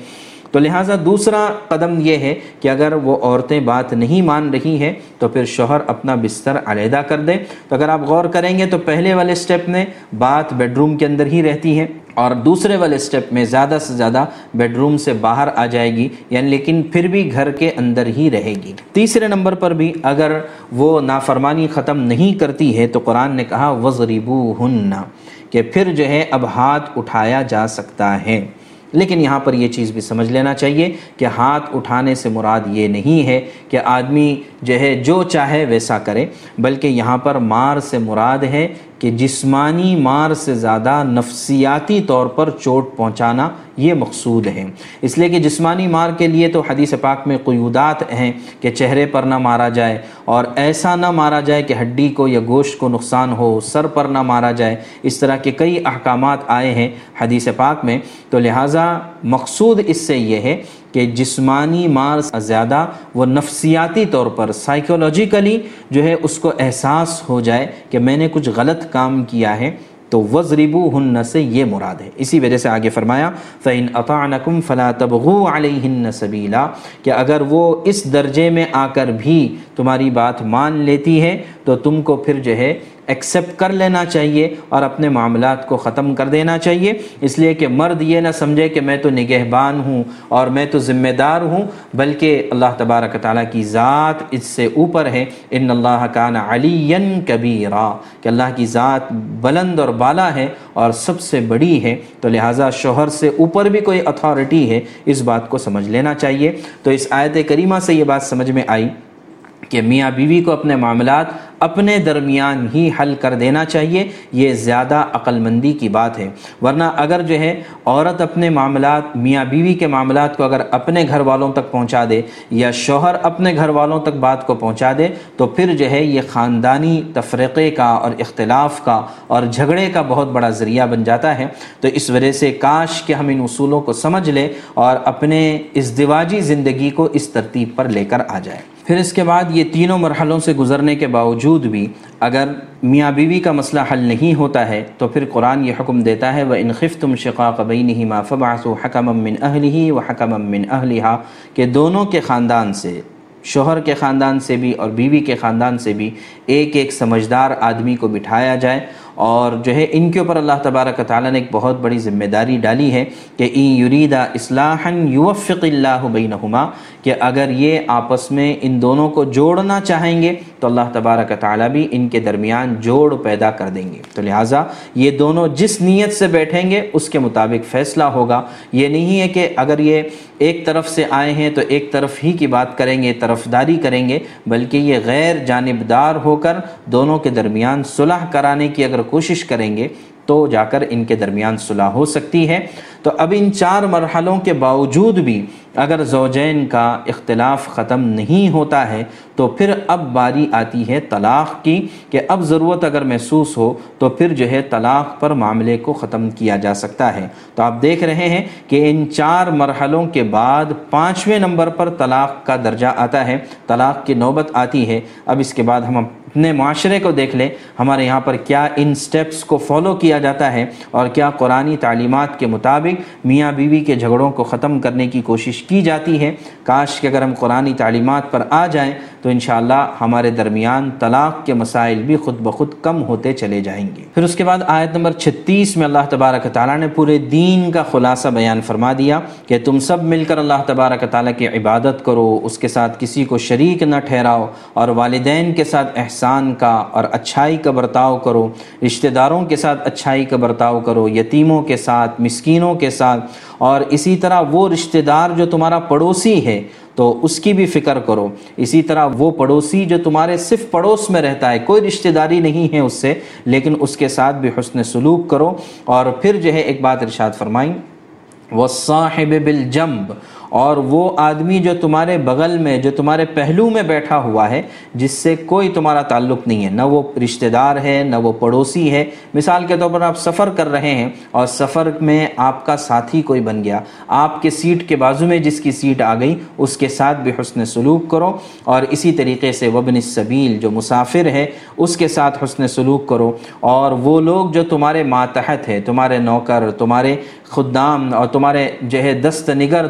تو لہٰذا دوسرا قدم یہ ہے کہ اگر وہ عورتیں بات نہیں مان رہی ہیں تو پھر شوہر اپنا بستر علیحدہ کر دے۔ تو اگر آپ غور کریں گے تو پہلے والے سٹیپ میں بات بیڈ روم کے اندر ہی رہتی ہے، اور دوسرے والے سٹیپ میں زیادہ سے زیادہ بیڈ روم سے باہر آ جائے گی، یعنی لیکن پھر بھی گھر کے اندر ہی رہے گی۔ تیسرے نمبر پر بھی اگر وہ نافرمانی ختم نہیں کرتی ہے تو قرآن نے کہا وَضْرِبُوهُنَّ، کہ پھر جو ہے اب ہاتھ اٹھایا جا سکتا ہے۔ لیکن یہاں پر یہ چیز بھی سمجھ لینا چاہیے کہ ہاتھ اٹھانے سے مراد یہ نہیں ہے کہ آدمی جو ہے جو چاہے ویسا کرے، بلکہ یہاں پر مار سے مراد ہے کہ جسمانی مار سے زیادہ نفسیاتی طور پر چوٹ پہنچانا یہ مقصود ہے۔ اس لیے کہ جسمانی مار کے لیے تو حدیث پاک میں قیودات ہیں کہ چہرے پر نہ مارا جائے، اور ایسا نہ مارا جائے کہ ہڈی کو یا گوشت کو نقصان ہو، سر پر نہ مارا جائے، اس طرح کے کئی احکامات آئے ہیں حدیث پاک میں۔ تو لہٰذا مقصود اس سے یہ ہے کہ جسمانی مار سے زیادہ وہ نفسیاتی طور پر سائیکولوجیکلی جو ہے اس کو احساس ہو جائے کہ میں نے کچھ غلط کام کیا ہے، تو وَضْرِبُوهُنَّ سے یہ مراد ہے۔ اسی وجہ سے آگے فرمایا فَإِنْ أَطَعْنَكُمْ فَلَا تَبْغُوا عَلَيْهِنَّ سَبِيلًا، کہ اگر وہ اس درجے میں آ کر بھی تمہاری بات مان لیتی ہے تو تم کو پھر جو ہے ایکسیپٹ کر لینا چاہیے اور اپنے معاملات کو ختم کر دینا چاہیے، اس لیے کہ مرد یہ نہ سمجھے کہ میں تو نگہبان ہوں اور میں تو ذمہ دار ہوں، بلکہ اللہ تبارک تعالیٰ کی ذات اس سے اوپر ہے۔ ان اللہ کان علیٰ کبیرا، کہ اللہ کی ذات بلند اور بالا ہے اور سب سے بڑی ہے، تو لہٰذا شوہر سے اوپر بھی کوئی اتھارٹی ہے، اس بات کو سمجھ لینا چاہیے۔ تو اس آیت کریمہ سے یہ بات سمجھ میں آئی کہ میاں بیوی کو اپنے معاملات اپنے درمیان ہی حل کر دینا چاہیے، یہ زیادہ عقل مندی کی بات ہے۔ ورنہ اگر جو ہے عورت اپنے معاملات، میاں بیوی کے معاملات کو اگر اپنے گھر والوں تک پہنچا دے یا شوہر اپنے گھر والوں تک بات کو پہنچا دے تو پھر جو ہے یہ خاندانی تفرقے کا اور اختلاف کا اور جھگڑے کا بہت بڑا ذریعہ بن جاتا ہے۔ تو اس وجہ سے کاش کہ ہم ان اصولوں کو سمجھ لیں اور اپنے ازدواجی زندگی کو اس ترتیب پر لے کر آ جائیں۔ پھر اس کے بعد یہ تینوں مرحلوں سے گزرنے کے باوجود بھی اگر میاں بیوی کا مسئلہ حل نہیں ہوتا ہے تو پھر قرآن یہ حکم دیتا ہے وَإِنْ خِفْتُمْ شِقَاقَ بَيْنِهِمَا فَابْعَثُوا حَكَمًا مِّنْ أَهْلِهِ وَحَكَمًا مِّنْ أَهْلِهَا، کہ دونوں کے خاندان سے، شوہر کے خاندان سے بھی اور بیوی کے خاندان سے بھی ایک ایک سمجھدار آدمی کو بٹھایا جائے، اور جو ہے ان کے اوپر اللہ تبارک و تعالیٰ نے ایک بہت بڑی ذمہ داری ڈالی ہے کہ اِن یریدا اصلاحا یوفق اللہ بینہما، کہ اگر یہ آپس میں ان دونوں کو جوڑنا چاہیں گے تو اللہ تبارک و تعالیٰ بھی ان کے درمیان جوڑ پیدا کر دیں گے۔ تو لہٰذا یہ دونوں جس نیت سے بیٹھیں گے اس کے مطابق فیصلہ ہوگا۔ یہ نہیں ہے کہ اگر یہ ایک طرف سے آئے ہیں تو ایک طرف ہی کی بات کریں گے، طرفداری کریں گے، بلکہ یہ غیر جانبدار ہو کر دونوں کے درمیان صلح کرانے کی اگر کوشش کریں گے تو جا کر ان کے درمیان صلح ہو سکتی ہے۔ تو اب ان چار مرحلوں کے باوجود بھی اگر زوجین کا اختلاف ختم نہیں ہوتا ہے تو پھر اب باری آتی ہے طلاق کی، کہ اب ضرورت اگر محسوس ہو تو پھر جو ہے طلاق پر معاملے کو ختم کیا جا سکتا ہے۔ تو آپ دیکھ رہے ہیں کہ ان چار مرحلوں کے بعد پانچویں نمبر پر طلاق کا درجہ آتا ہے، طلاق کی نوبت آتی ہے۔ اب اس کے بعد ہم اپنے معاشرے کو دیکھ لیں، ہمارے یہاں پر کیا ان سٹیپس کو فالو کیا جاتا ہے اور کیا قرآنی تعلیمات کے مطابق میاں بیوی کے جھگڑوں کو ختم کرنے کی کوشش کی جاتی ہے۔ کاش کہ اگر ہم قرآنی تعلیمات پر آ جائیں تو انشاءاللہ ہمارے درمیان طلاق کے مسائل بھی خود بخود کم ہوتے چلے جائیں گے۔ پھر اس کے بعد آیت نمبر چھتیس میں اللہ تبارک تعالیٰ نے پورے دین کا خلاصہ بیان فرما دیا کہ تم سب مل کر اللہ تبارک تعالیٰ کی عبادت کرو، اس کے ساتھ کسی کو شریک نہ ٹھہراؤ، اور والدین کے ساتھ احسان کا اور اچھائی کا برتاؤ کرو، رشتہ داروں کے ساتھ اچھائی کا برتاؤ کرو، یتیموں کے ساتھ، مسکینوں کے ساتھ، اور اسی طرح وہ رشتہ دار جو تمہارا پڑوسی ہے تو اس کی بھی فکر کرو۔ اسی طرح وہ پڑوسی جو تمہارے صرف پڑوس میں رہتا ہے، کوئی رشتہ داری نہیں ہے اس سے، لیکن اس کے ساتھ بھی حسن سلوک کرو۔ اور پھر جو ہے ایک بات ارشاد فرمائیں وَالصَّاحِبِ بِالْجَنْبِ، اور وہ آدمی جو تمہارے بغل میں، جو تمہارے پہلو میں بیٹھا ہوا ہے، جس سے کوئی تمہارا تعلق نہیں ہے، نہ وہ رشتہ دار ہے نہ وہ پڑوسی ہے۔ مثال کے طور پر آپ سفر کر رہے ہیں اور سفر میں آپ کا ساتھی کوئی بن گیا، آپ کے سیٹ کے بازو میں جس کی سیٹ آ گئی اس کے ساتھ بھی حسن سلوک کرو، اور اسی طریقے سے وابن السبیل جو مسافر ہے اس کے ساتھ حسن سلوک کرو، اور وہ لوگ جو تمہارے ماتحت ہے، تمہارے نوکر، تمہارے خدام اور تمہارے جو ہے دست نگر، تمہارے ہاتھ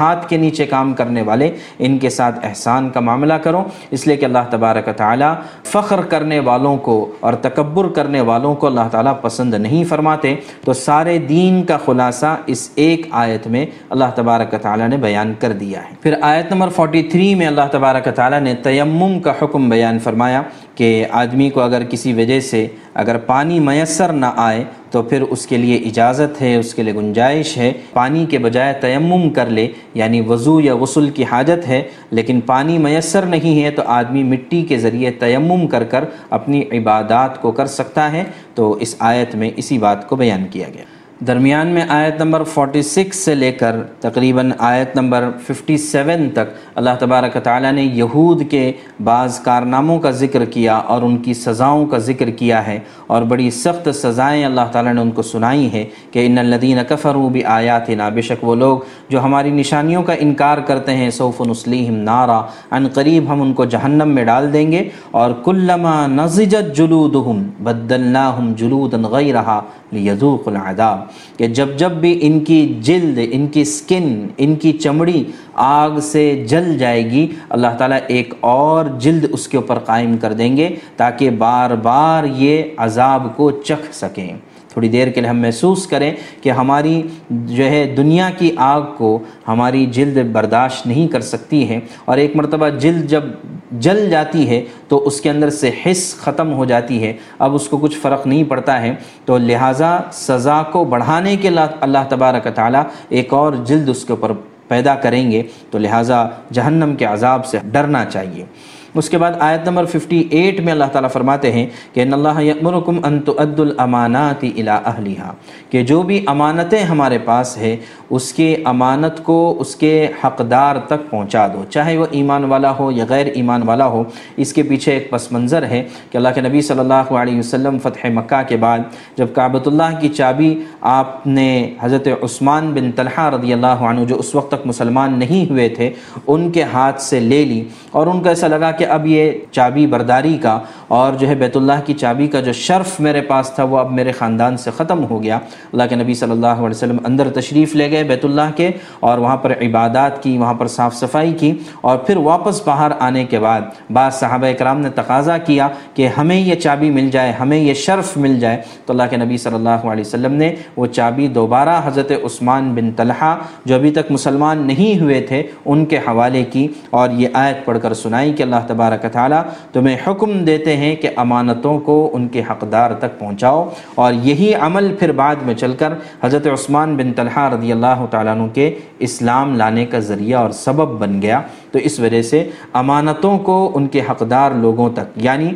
ہاتھ کے نیچے کام کرنے والے ان کے ساتھ احسان کا معاملہ کرو، اس لیے کہ اللہ تبارک و تعالیٰ فخر کرنے والوں کو اور تکبر کرنے والوں کو اللہ تعالیٰ پسند نہیں فرماتے۔ تو سارے دین کا خلاصہ اس ایک آیت میں اللہ تبارک و تعالیٰ نے بیان کر دیا ہے۔ پھر آیت نمبر تینتالیس میں اللہ تبارک و تعالیٰ نے تیمم کا حکم بیان فرمایا کہ آدمی کو اگر کسی وجہ سے اگر پانی میسر نہ آئے تو پھر اس کے لیے اجازت ہے، اس کے لیے گنجائش ہے، پانی کے بجائے تیمم کر لے، یعنی وضو یا غسل کی حاجت ہے لیکن پانی میسر نہیں ہے تو آدمی مٹی کے ذریعے تیمم کر کر اپنی عبادات کو کر سکتا ہے۔ تو اس آیت میں اسی بات کو بیان کیا گیا۔ درمیان میں آیت نمبر چھیالیس سے لے کر تقریباً آیت نمبر سچاون تک اللہ تبارک و تعالیٰ نے یہود کے بعض کارناموں کا ذکر کیا اور ان کی سزاؤں کا ذکر کیا ہے، اور بڑی سخت سزائیں اللہ تعالیٰ نے ان کو سنائی ہیں کہ ان الذین کفروا بآیاتنا، بے شک وہ لوگ جو ہماری نشانیوں کا انکار کرتے ہیں، سوف نصلیہم نارا، عن قریب ہم ان کو جہنم میں ڈال دیں گے، اور کلما نضجت جلودہم بدلناہم جلودا غیرہا لیذوقوا العذاب، کہ جب جب بھی ان کی جلد، ان کی سکن، ان کی چمڑی آگ سے جل جائے گی، اللہ تعالیٰ ایک اور جلد اس کے اوپر قائم کر دیں گے تاکہ بار بار یہ عذاب کو چکھ سکیں۔ تھوڑی دیر کے لیے ہم محسوس کریں کہ ہماری جو ہے دنیا کی آگ کو ہماری جلد برداشت نہیں کر سکتی ہے، اور ایک مرتبہ جلد جب جل جاتی ہے تو اس کے اندر سے حس ختم ہو جاتی ہے، اب اس کو کچھ فرق نہیں پڑتا ہے، تو لہٰذا سزا کو بڑھانے کے اللہ تبارک و تعالیٰ ایک اور جلد اس کے اوپر پیدا کریں گے، تو لہٰذا جہنم کے عذاب سے ڈرنا چاہیے۔ اس کے بعد آیت نمبر اٹھاون میں اللہ تعالیٰ فرماتے ہیں کہ ان اللہ یأمرکم ان تؤدوا الامانات الی اہلھا، کہ جو بھی امانتیں ہمارے پاس ہے اس کے امانت کو اس کے حقدار تک پہنچا دو، چاہے وہ ایمان والا ہو یا غیر ایمان والا ہو۔ اس کے پیچھے ایک پس منظر ہے کہ اللہ کے نبی صلی اللہ علیہ وسلم فتح مکہ کے بعد جب کعبۃ اللہ کی چابی آپ نے حضرت عثمان بن طلحہ رضی اللہ عنہ، جو اس وقت تک مسلمان نہیں ہوئے تھے، ان کے ہاتھ سے لے لی، اور ان کو ایسا لگا کہ اب یہ چابی برداری کا اور جو ہے بیت اللہ کی چابی کا جو شرف میرے پاس تھا وہ اب میرے خاندان سے ختم ہو گیا۔ اللہ کے نبی صلی اللہ علیہ وسلم اندر تشریف لے گئے بیت اللہ کے، اور وہاں پر عبادات کی، وہاں پر صاف صفائی کی، اور پھر واپس باہر آنے کے بعد بعض صحابہ کرام نے تقاضا کیا کہ ہمیں یہ چابی مل جائے، ہمیں یہ شرف مل جائے، تو اللہ کے نبی صلی اللہ علیہ وسلم نے وہ چابی دوبارہ حضرت عثمان بن طلحہ جو ابھی تک مسلمان نہیں ہوئے تھے ان کے حوالے کی، اور یہ آیت پڑھ کر سنائی کہ اللہ تبارک و تعالیٰ تمہیں حکم دیتے ہیں کہ امانتوں کو ان کے حقدار تک پہنچاؤ، اور یہی عمل پھر بعد میں چل کر حضرت عثمان بن طلحہ رضی اللہ تعالیٰ عنہ کے اسلام لانے کا ذریعہ اور سبب بن گیا۔ تو اس وجہ سے امانتوں کو ان کے حقدار لوگوں تک، یعنی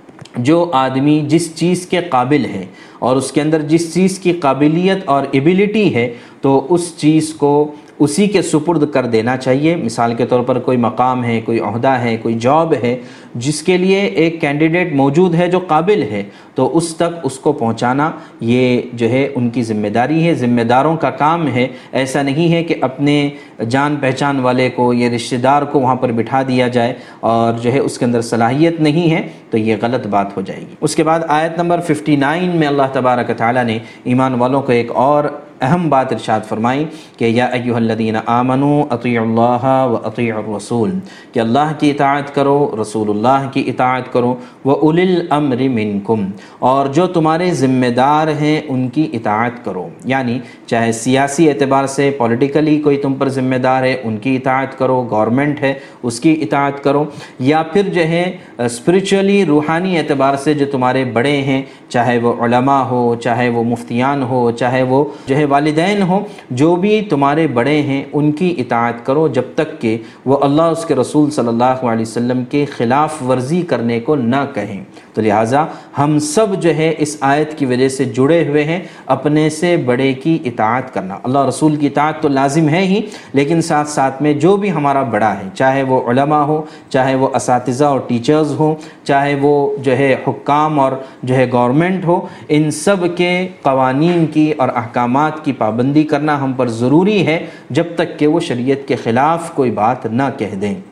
جو آدمی جس چیز کے قابل ہے اور اس کے اندر جس چیز کی قابلیت اور ایبیلٹی ہے تو اس چیز کو اسی کے سپرد کر دینا چاہیے۔ مثال کے طور پر کوئی مقام ہے، کوئی عہدہ ہے، کوئی جاب ہے جس کے لیے ایک کینڈیڈیٹ موجود ہے جو قابل ہے، تو اس تک اس کو پہنچانا یہ جو ہے ان کی ذمہ داری ہے، ذمہ داروں کا کام ہے۔ ایسا نہیں ہے کہ اپنے جان پہچان والے کو یا رشتہ دار کو وہاں پر بٹھا دیا جائے اور جو ہے اس کے اندر صلاحیت نہیں ہے، تو یہ غلط بات ہو جائے گی۔ اس کے بعد آیت نمبر उनسٹھ میں اللہ تبارک و تعالیٰ نے ایمان والوں کو ایک اور اہم بات ارشاد فرمائی کہ یا ایھا الذین آمنوا اطیعوا اللہ واطیعوا الرسول، کہ اللہ کی اطاعت کرو، رسول اللہ کی اطاعت کرو، وَأُولِي الْأَمْرِ مِنْكُمْ، اور جو تمہارے ذمہ دار ہیں ان کی اطاعت کرو، یعنی چاہے سیاسی اعتبار سے پولیٹیکلی کوئی تم پر ذمہ دار ہے ان کی اطاعت کرو، گورنمنٹ ہے اس کی اطاعت کرو، یا پھر جو ہے اسپریچولی روحانی اعتبار سے جو تمہارے بڑے ہیں، چاہے وہ علماء ہو، چاہے وہ مفتیان ہو، چاہے وہ جو ہے والدین ہوں، جو بھی تمہارے بڑے ہیں ان کی اطاعت کرو جب تک کہ وہ اللہ اس کے رسول صلی اللہ علیہ وسلم کے خلاف ورزی کرنے کو نہ کہیں۔ تو لہٰذا ہم سب جو ہے اس آیت کی وجہ سے جڑے ہوئے ہیں اپنے سے بڑے کی اطاعت کرنا۔ اللہ رسول کی اطاعت تو لازم ہے ہی، لیکن ساتھ ساتھ میں جو بھی ہمارا بڑا ہے، چاہے وہ علماء ہو، چاہے وہ اساتذہ اور ٹیچرز ہوں، چاہے وہ جو ہے حکام اور جو ہے گورنمنٹ ہو، ان سب کے قوانین کی اور احکامات کی پابندی کرنا ہم پر ضروری ہے جب تک کہ وہ شریعت کے خلاف کوئی بات نہ کہہ دیں۔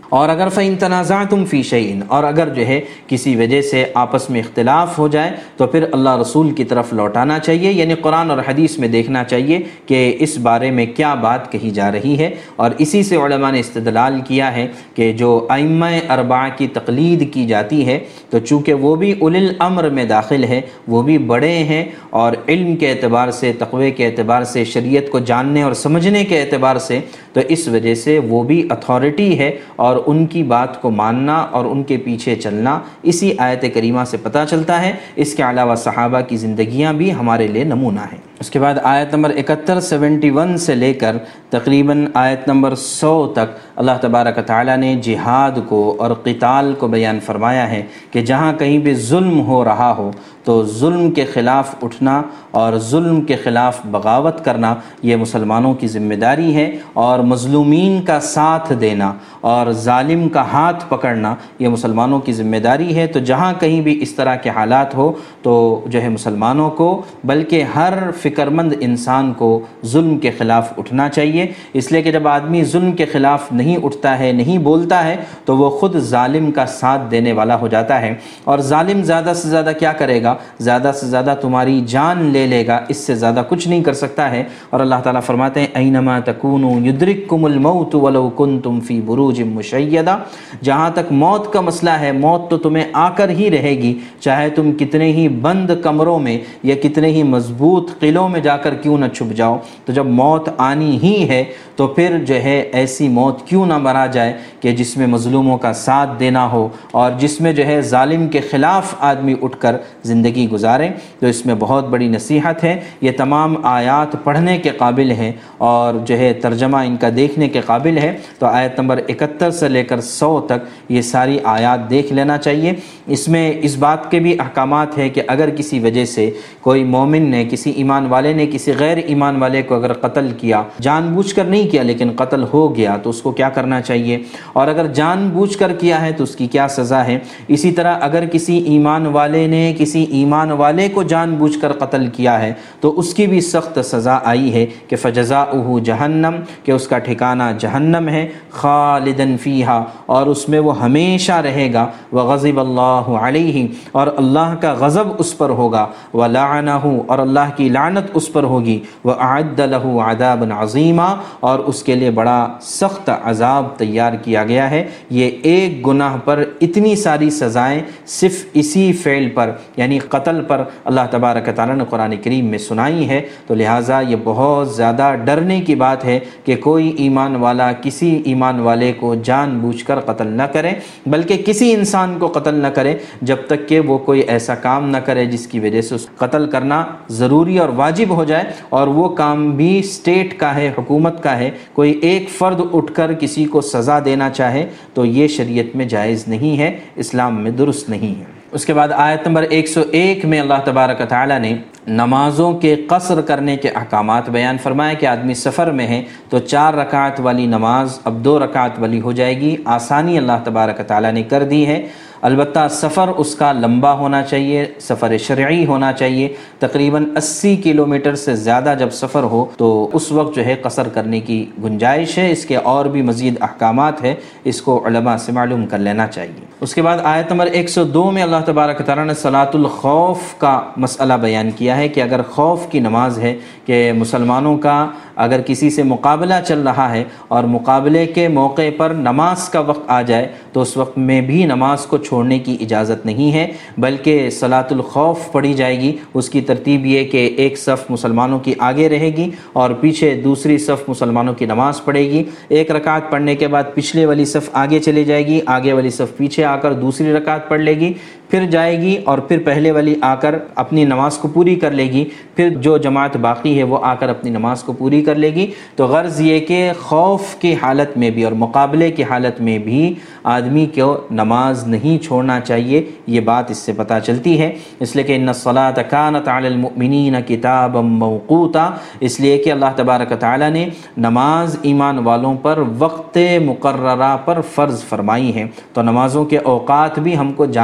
اور اگر فَإِن تَنَازَعْتُمْ فِي شَيْءٍ، اور اگر جو ہے کسی وجہ سے آپس میں اختلاف ہو جائے تو پھر اللہ رسول کی طرف لوٹانا چاہیے، یعنی قرآن اور حدیث میں دیکھنا چاہیے کہ اس بارے میں کیا بات کہی جا رہی ہے۔ اور اسی سے علماء نے استدلال کیا ہے کہ جو ائمہ اربعہ کی تقلید کی جاتی ہے تو چونکہ وہ بھی اولی الامر میں داخل ہے، وہ بھی بڑے ہیں، اور علم کے اعتبار سے، تقوی کے اعتبار سے، شریعت کو جاننے اور سمجھنے کے اعتبار سے، تو اس وجہ سے وہ بھی اتھارٹی ہے، اور ان کی بات کو ماننا اور ان کے پیچھے چلنا اسی آیت کریمہ سے پتہ چلتا ہے۔ اس کے علاوہ صحابہ کی زندگیاں بھی ہمارے لیے نمونہ ہیں۔ اس کے بعد آیت نمبر اکہتر سیونٹی ون سے لے کر تقریباً آیت نمبر سو تک اللہ تبارک تعالیٰ نے جہاد کو اور قتال کو بیان فرمایا ہے کہ جہاں کہیں بھی ظلم ہو رہا ہو تو ظلم کے خلاف اٹھنا اور ظلم کے خلاف بغاوت کرنا یہ مسلمانوں کی ذمہ داری ہے، اور مظلومین کا ساتھ دینا اور ظالم کا ہاتھ پکڑنا یہ مسلمانوں کی ذمہ داری ہے۔ تو جہاں کہیں بھی اس طرح کے حالات ہو تو جو ہے مسلمانوں کو، بلکہ ہر فکر مند انسان کو ظلم کے خلاف اٹھنا چاہیے، اس لیے کہ جب آدمی ظلم کے خلاف نہیں اٹھتا ہے، نہیں بولتا ہے، تو وہ خود ظالم کا ساتھ دینے والا ہو جاتا ہے، اور ظالم زیادہ سے زیادہ کیا کرے گا؟ زیادہ سے زیادہ تمہاری جان لے لے گا، اس سے زیادہ کچھ نہیں کر سکتا ہے۔ اور اللہ تعالیٰ فرماتے ہیں اینما تکونوا یدرککم الموت ولو کنتم فی بروج مشیدہ، جہاں تک موت کا مسئلہ ہے، موت تو تمہیں آ کر ہی رہے گی، چاہے تم کتنے ہی بند کمروں میں یا کتنے ہی مضبوط قلعوں میں جا کر کیوں نہ چھپ جاؤ، تو جب موت آنی ہی ہے تو پھر جو ہے ایسی موت کیوں نہ مرا جائے کہ جس میں مظلوموں کا ساتھ دینا ہو اور جس میں جو ہے ظالم کے خلاف آدمی اٹھ کر زندگی گزارے۔ تو اس میں بہت بڑی نصیحت ہے، یہ تمام آیات پڑھنے کے قابل ہیں اور جو ہے ترجمہ ان کا دیکھنے کے قابل ہے۔ تو آیت نمبر اکہتر سے لے کر سو تک یہ ساری آیات دیکھ لینا چاہیے۔ اس میں اس بات کے بھی احکامات ہیں کہ اگر کسی وجہ سے کوئی مومن نے، کسی ایمان والے نے کسی غیر ایمان والے کو اگر قتل کیا، جان بوجھ کر نہیں کیا لیکن قتل ہو گیا، تو اس کو کیا کرنا چاہیے، اور اگر جان بوجھ کر کیا ہے تو اس کی کیا سزا ہے۔ اسی طرح اگر کسی ایمان والے نے کسی ایمان والے کو جان بوجھ کر قتل کیا ہے تو اس کی بھی سخت سزا آئی ہے کہ فجزاؤہ جہنم، کہ اس کا ٹھکانہ جہنم ہے، خالدن فیہا، اور اس میں وہ ہمیشہ رہے گا، وغضب اللہ علیہ، اور اللہ کا غضب اس پر ہوگا، ولعنہ، اور اللہ کی لعنت اس پر ہوگی، وأعد لہ عذابا عظیما، اور اس کے لیے بڑا سخت عذاب تیار کیا گیا ہے۔ یہ ایک گناہ پر اتنی ساری سزائیں صرف اسی فعل پر یعنی قتل پر اللہ تبارک تعالیٰ نے قرآن کریم میں سنائی ہے۔ تو لہٰذا یہ بہت زیادہ ڈرنے کی بات ہے کہ کوئی ایمان والا کسی ایمان والے کو جان بوجھ کر قتل نہ کرے، بلکہ کسی انسان کو قتل نہ کرے جب تک کہ وہ کوئی ایسا کام نہ کرے جس کی وجہ سے اس قتل کرنا ضروری اور واجب ہو جائے، اور وہ کام بھی اسٹیٹ کا ہے، حکومت کا ہے۔ کوئی ایک فرد اٹھ کر کسی کو سزا دینا چاہے تو یہ شریعت میں جائز نہیں ہے، اسلام میں درست نہیں ہے۔ اس کے بعد آیت نمبر ایک سو ایک میں اللہ تبارک تعالیٰ نے نمازوں کے قصر کرنے کے احکامات بیان فرمایا کہ آدمی سفر میں ہے تو چار رکعت والی نماز اب دو رکعت والی ہو جائے گی، آسانی اللہ تبارک تعالیٰ نے کر دی ہے۔ البتہ سفر اس کا لمبا ہونا چاہیے، سفر شرعی ہونا چاہیے، تقریباً اسی کلومیٹر سے زیادہ جب سفر ہو تو اس وقت جو ہے قصر کرنے کی گنجائش ہے۔ اس کے اور بھی مزید احکامات ہیں، اس کو علماء سے معلوم کر لینا چاہیے۔ اس کے بعد آیت نمبر ایک سو دو میں اللہ تبارک تعالیٰ نے صلاۃ الخوف کا مسئلہ بیان کیا ہے کہ اگر خوف کی نماز ہے کہ مسلمانوں کا اگر کسی سے مقابلہ چل رہا ہے اور مقابلے کے موقع پر نماز کا وقت آ جائے تو اس وقت میں بھی نماز کو چھوڑنے کی اجازت نہیں ہے، بلکہ صلاۃ الخوف پڑھی جائے گی۔ اس کی ترتیب یہ کہ ایک صف مسلمانوں کی آگے رہے گی اور پیچھے دوسری صف مسلمانوں کی نماز پڑھے گی۔ ایک رکعت پڑھنے کے بعد پچھلے والی صف آگے چلے جائے گی، آگے والی صف پیچھے آ کر دوسری رکعت پڑھ لے گی، پھر جائے گی اور پھر پہلے والی آ کر اپنی نماز کو پوری کر لے گی، پھر جو جماعت باقی ہے وہ آ کر اپنی نماز کو پوری کر لے گی۔ تو غرض یہ کہ خوف کی حالت میں بھی اور مقابلے کی حالت میں بھی آدمی کو نماز نہیں چھوڑنا چاہیے، یہ بات اس سے پتہ چلتی ہے۔ اس لیے کہ ان الصلاۃ کانت علی المؤمنین کتابا موقوتا، اس لیے کہ اللہ تبارک تعالیٰ نے نماز ایمان والوں پر وقت مقررہ پر فرض فرمائی ہے۔ تو نمازوں کے اوقات بھی ہم کو جاننے کی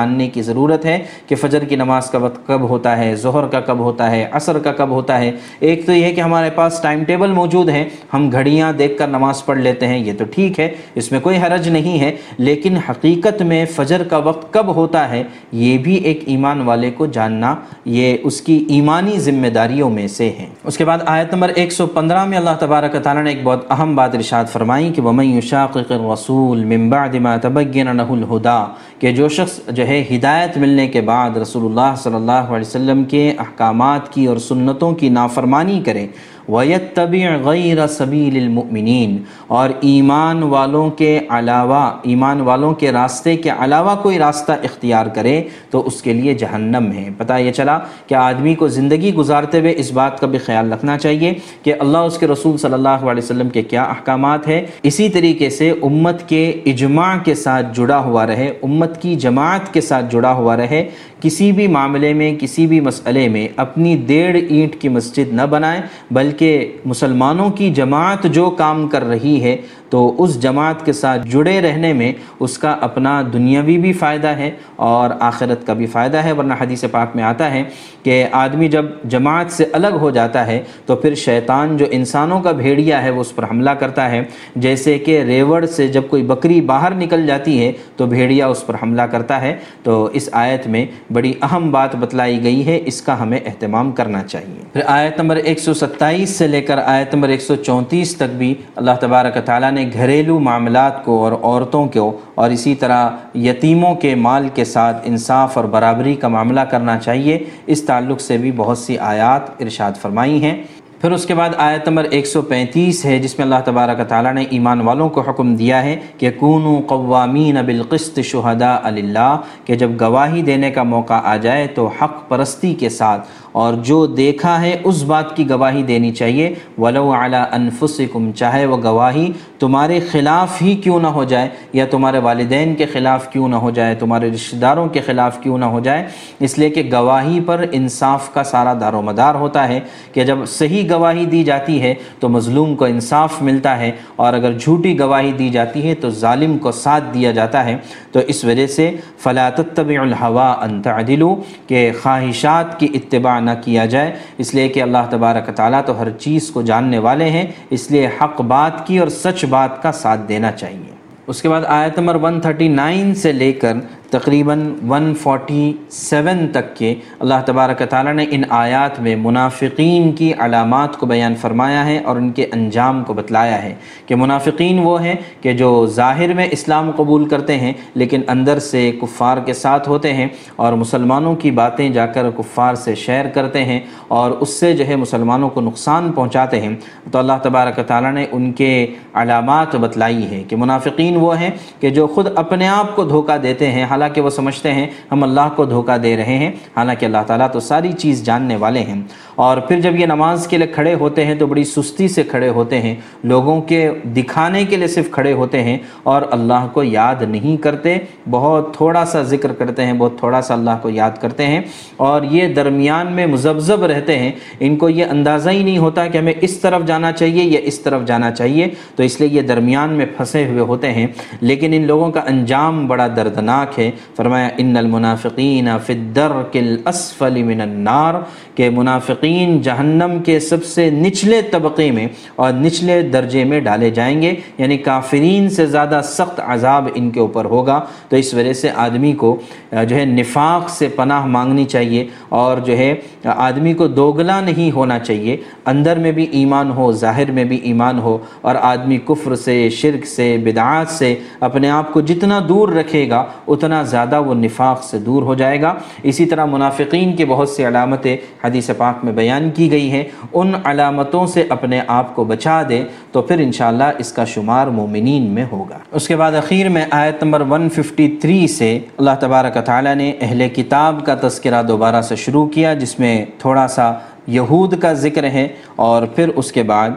ضرورت ہے کہ فجر کی نماز کا وقت کب ہوتا ہے، ظہر کا کب ہوتا ہے، عصر کا کب ہوتا ہے۔ ایک تو یہ ہے کہ ہمارے پاس ٹائم ٹیبل موجود ہے، ہم گھڑیاں دیکھ کر نماز پڑھ لیتے ہیں، یہ تو ٹھیک ہے، اس میں کوئی حرج نہیں ہے، لیکن حقیقت میں فجر کا وقت کب ہوتا ہے یہ بھی ایک ایمان والے کو جاننا، یہ اس کی ایمانی ذمہ داریوں میں سے ہے۔ اس کے بعد آیت نمبر ایک سو پندرہ میں اللہ تبارک و تعالیٰ نے ایک بہت اہم بات ارشاد فرمائی کہ وَمَن يُشَاقِقِ الرَّسُولَ مِن بَعْدِ مَا تَبَيَّنَ لَهُ الْهُدَىٰ، کہ جو شخص جو ہے ہدایت ملنے کے بعد رسول اللہ صلی اللہ علیہ وسلم کے احکامات کی اور سنتوں کی نافرمانی کرے، وَيَتَّبِعْ غَيْرَ سَبِيلِ الْمُؤْمِنِينَ، اور ایمان والوں کے علاوہ ایمان والوں کے راستے کے علاوہ کوئی راستہ اختیار کرے تو اس کے لیے جہنم ہے۔ پتہ یہ چلا کہ آدمی کو زندگی گزارتے ہوئے اس بات کا بھی خیال رکھنا چاہیے کہ اللہ اس کے رسول صلی اللہ علیہ وسلم کے کیا احکامات ہیں، اسی طریقے سے امت کے اجماع کے ساتھ جڑا ہوا رہے، امت کی جماعت کے ساتھ جڑا ہوا رہے، کسی بھی معاملے میں کسی بھی مسئلے میں اپنی ڈیڑھ اینٹ کی مسجد نہ بنائیں، بلکہ مسلمانوں کی جماعت جو کام کر رہی ہے تو اس جماعت کے ساتھ جڑے رہنے میں اس کا اپنا دنیاوی بھی فائدہ ہے اور آخرت کا بھی فائدہ ہے۔ ورنہ حدیث پاک میں آتا ہے کہ آدمی جب جماعت سے الگ ہو جاتا ہے تو پھر شیطان جو انسانوں کا بھیڑیا ہے وہ اس پر حملہ کرتا ہے، جیسے کہ ریوڑ سے جب کوئی بکری باہر نکل جاتی ہے تو بھیڑیا اس پر حملہ کرتا ہے۔ تو اس آیت میں بڑی اہم بات بتلائی گئی ہے، اس کا ہمیں اہتمام کرنا چاہیے۔ پھر آیت نمبر ایک سو ستائیس سے لے کر آیت نمبر ایک سو چونتیس تک بھی اللہ تبارک و تعالیٰ نے گھریلو معاملات کو اور عورتوں کو اور اسی طرح یتیموں کے مال کے ساتھ انصاف اور برابری کا معاملہ کرنا چاہیے، اس تعلق سے بھی بہت سی آیات ارشاد فرمائی ہیں۔ پھر اس کے بعد آیت نمبر ایک سو پینتیس ہے جس میں اللہ تبارک و تعالیٰ نے ایمان والوں کو حکم دیا ہے کہ کونوا قوامین بالقسط شہداء للہ، کہ جب گواہی دینے کا موقع آ جائے تو حق پرستی کے ساتھ اور جو دیکھا ہے اس بات کی گواہی دینی چاہیے، ولو علی انفسکم، چاہے وہ گواہی تمہارے خلاف ہی کیوں نہ ہو جائے یا تمہارے والدین کے خلاف کیوں نہ ہو جائے، تمہارے رشتہ داروں کے خلاف کیوں نہ ہو جائے، اس لیے کہ گواہی پر انصاف کا سارا دار و مدار ہوتا ہے کہ جب صحیح گواہی دی جاتی ہے تو مظلوم کو انصاف ملتا ہے اور اگر جھوٹی گواہی دی جاتی ہے تو ظالم کو ساتھ دیا جاتا ہے۔ تو اس وجہ سے فلا تتبعوا الہوی ان تعدلوا، کہ خواہشات کی اتباع نہ کیا جائے، اس لیے کہ اللہ تبارک و تعالیٰ تو ہر چیز کو جاننے والے ہیں، اس لیے حق بات کی اور سچ بات کا ساتھ دینا چاہیے۔ اس کے بعد آیت نمبر ایک سو انتیس سے لے کر تقریباً ایک سو سینتالیس تک کے اللہ تبارک و تعالیٰ نے ان آیات میں منافقین کی علامات کو بیان فرمایا ہے اور ان کے انجام کو بتلایا ہے کہ منافقین وہ ہیں کہ جو ظاہر میں اسلام قبول کرتے ہیں لیکن اندر سے کفار کے ساتھ ہوتے ہیں اور مسلمانوں کی باتیں جا کر کفار سے شیئر کرتے ہیں اور اس سے جو ہے مسلمانوں کو نقصان پہنچاتے ہیں۔ تو اللہ تبارک و تعالیٰ نے ان کے علامات بتلائی ہے کہ منافقین وہ ہیں کہ جو خود اپنے آپ کو دھوکہ دیتے ہیں، حالانکہ وہ سمجھتے ہیں ہم اللہ کو دھوکہ دے رہے ہیں، حالانکہ اللہ تعالیٰ تو ساری چیز جاننے والے ہیں۔ اور پھر جب یہ نماز کے لیے کھڑے ہوتے ہیں تو بڑی سستی سے کھڑے ہوتے ہیں، لوگوں کے دکھانے کے لیے صرف کھڑے ہوتے ہیں اور اللہ کو یاد نہیں کرتے، بہت تھوڑا سا ذکر کرتے ہیں، بہت تھوڑا سا اللہ کو یاد کرتے ہیں اور یہ درمیان میں مذبذب رہتے ہیں، ان کو یہ اندازہ ہی نہیں ہوتا کہ ہمیں اس طرف جانا چاہیے یا اس طرف جانا چاہیے، تو اس لیے یہ درمیان میں پھنسے ہوئے ہوتے ہیں۔ لیکن ان لوگوں کا انجام بڑا دردناک ہے۔ فرمایا ان المنافقین فی الدرک الاسفل من النار، کہ منافقین جہنم کے سب سے نچلے طبقے میں اور نچلے درجے میں ڈالے جائیں گے، یعنی کافرین سے زیادہ سخت عذاب ان کے اوپر ہوگا۔ تو اس وجہ سے آدمی کو جو ہے نفاق سے پناہ مانگنی چاہیے اور جو ہے آدمی کو دوگلا نہیں ہونا چاہیے، اندر میں بھی ایمان ہو، ظاہر میں بھی ایمان ہو، اور آدمی کفر سے، شرک سے، بدعات سے اپنے آپ کو جتنا دور رکھے گا اتنا زیادہ وہ نفاق سے دور ہو جائے گا۔ اسی طرح منافقین کی بہت سی علامتیں حدیث پاک میں بیان کی گئی ہیں، ان علامتوں سے اپنے آپ کو بچا دے تو پھر انشاءاللہ اس کا شمار مومنین میں ہوگا۔ اس کے بعد اخیر میں آیت نمبر ایک سو ترپن سے اللہ تبارک و تعالیٰ نے اہل کتاب کا تذکرہ دوبارہ سے شروع کیا، جس میں تھوڑا سا یہود کا ذکر ہے اور پھر اس کے بعد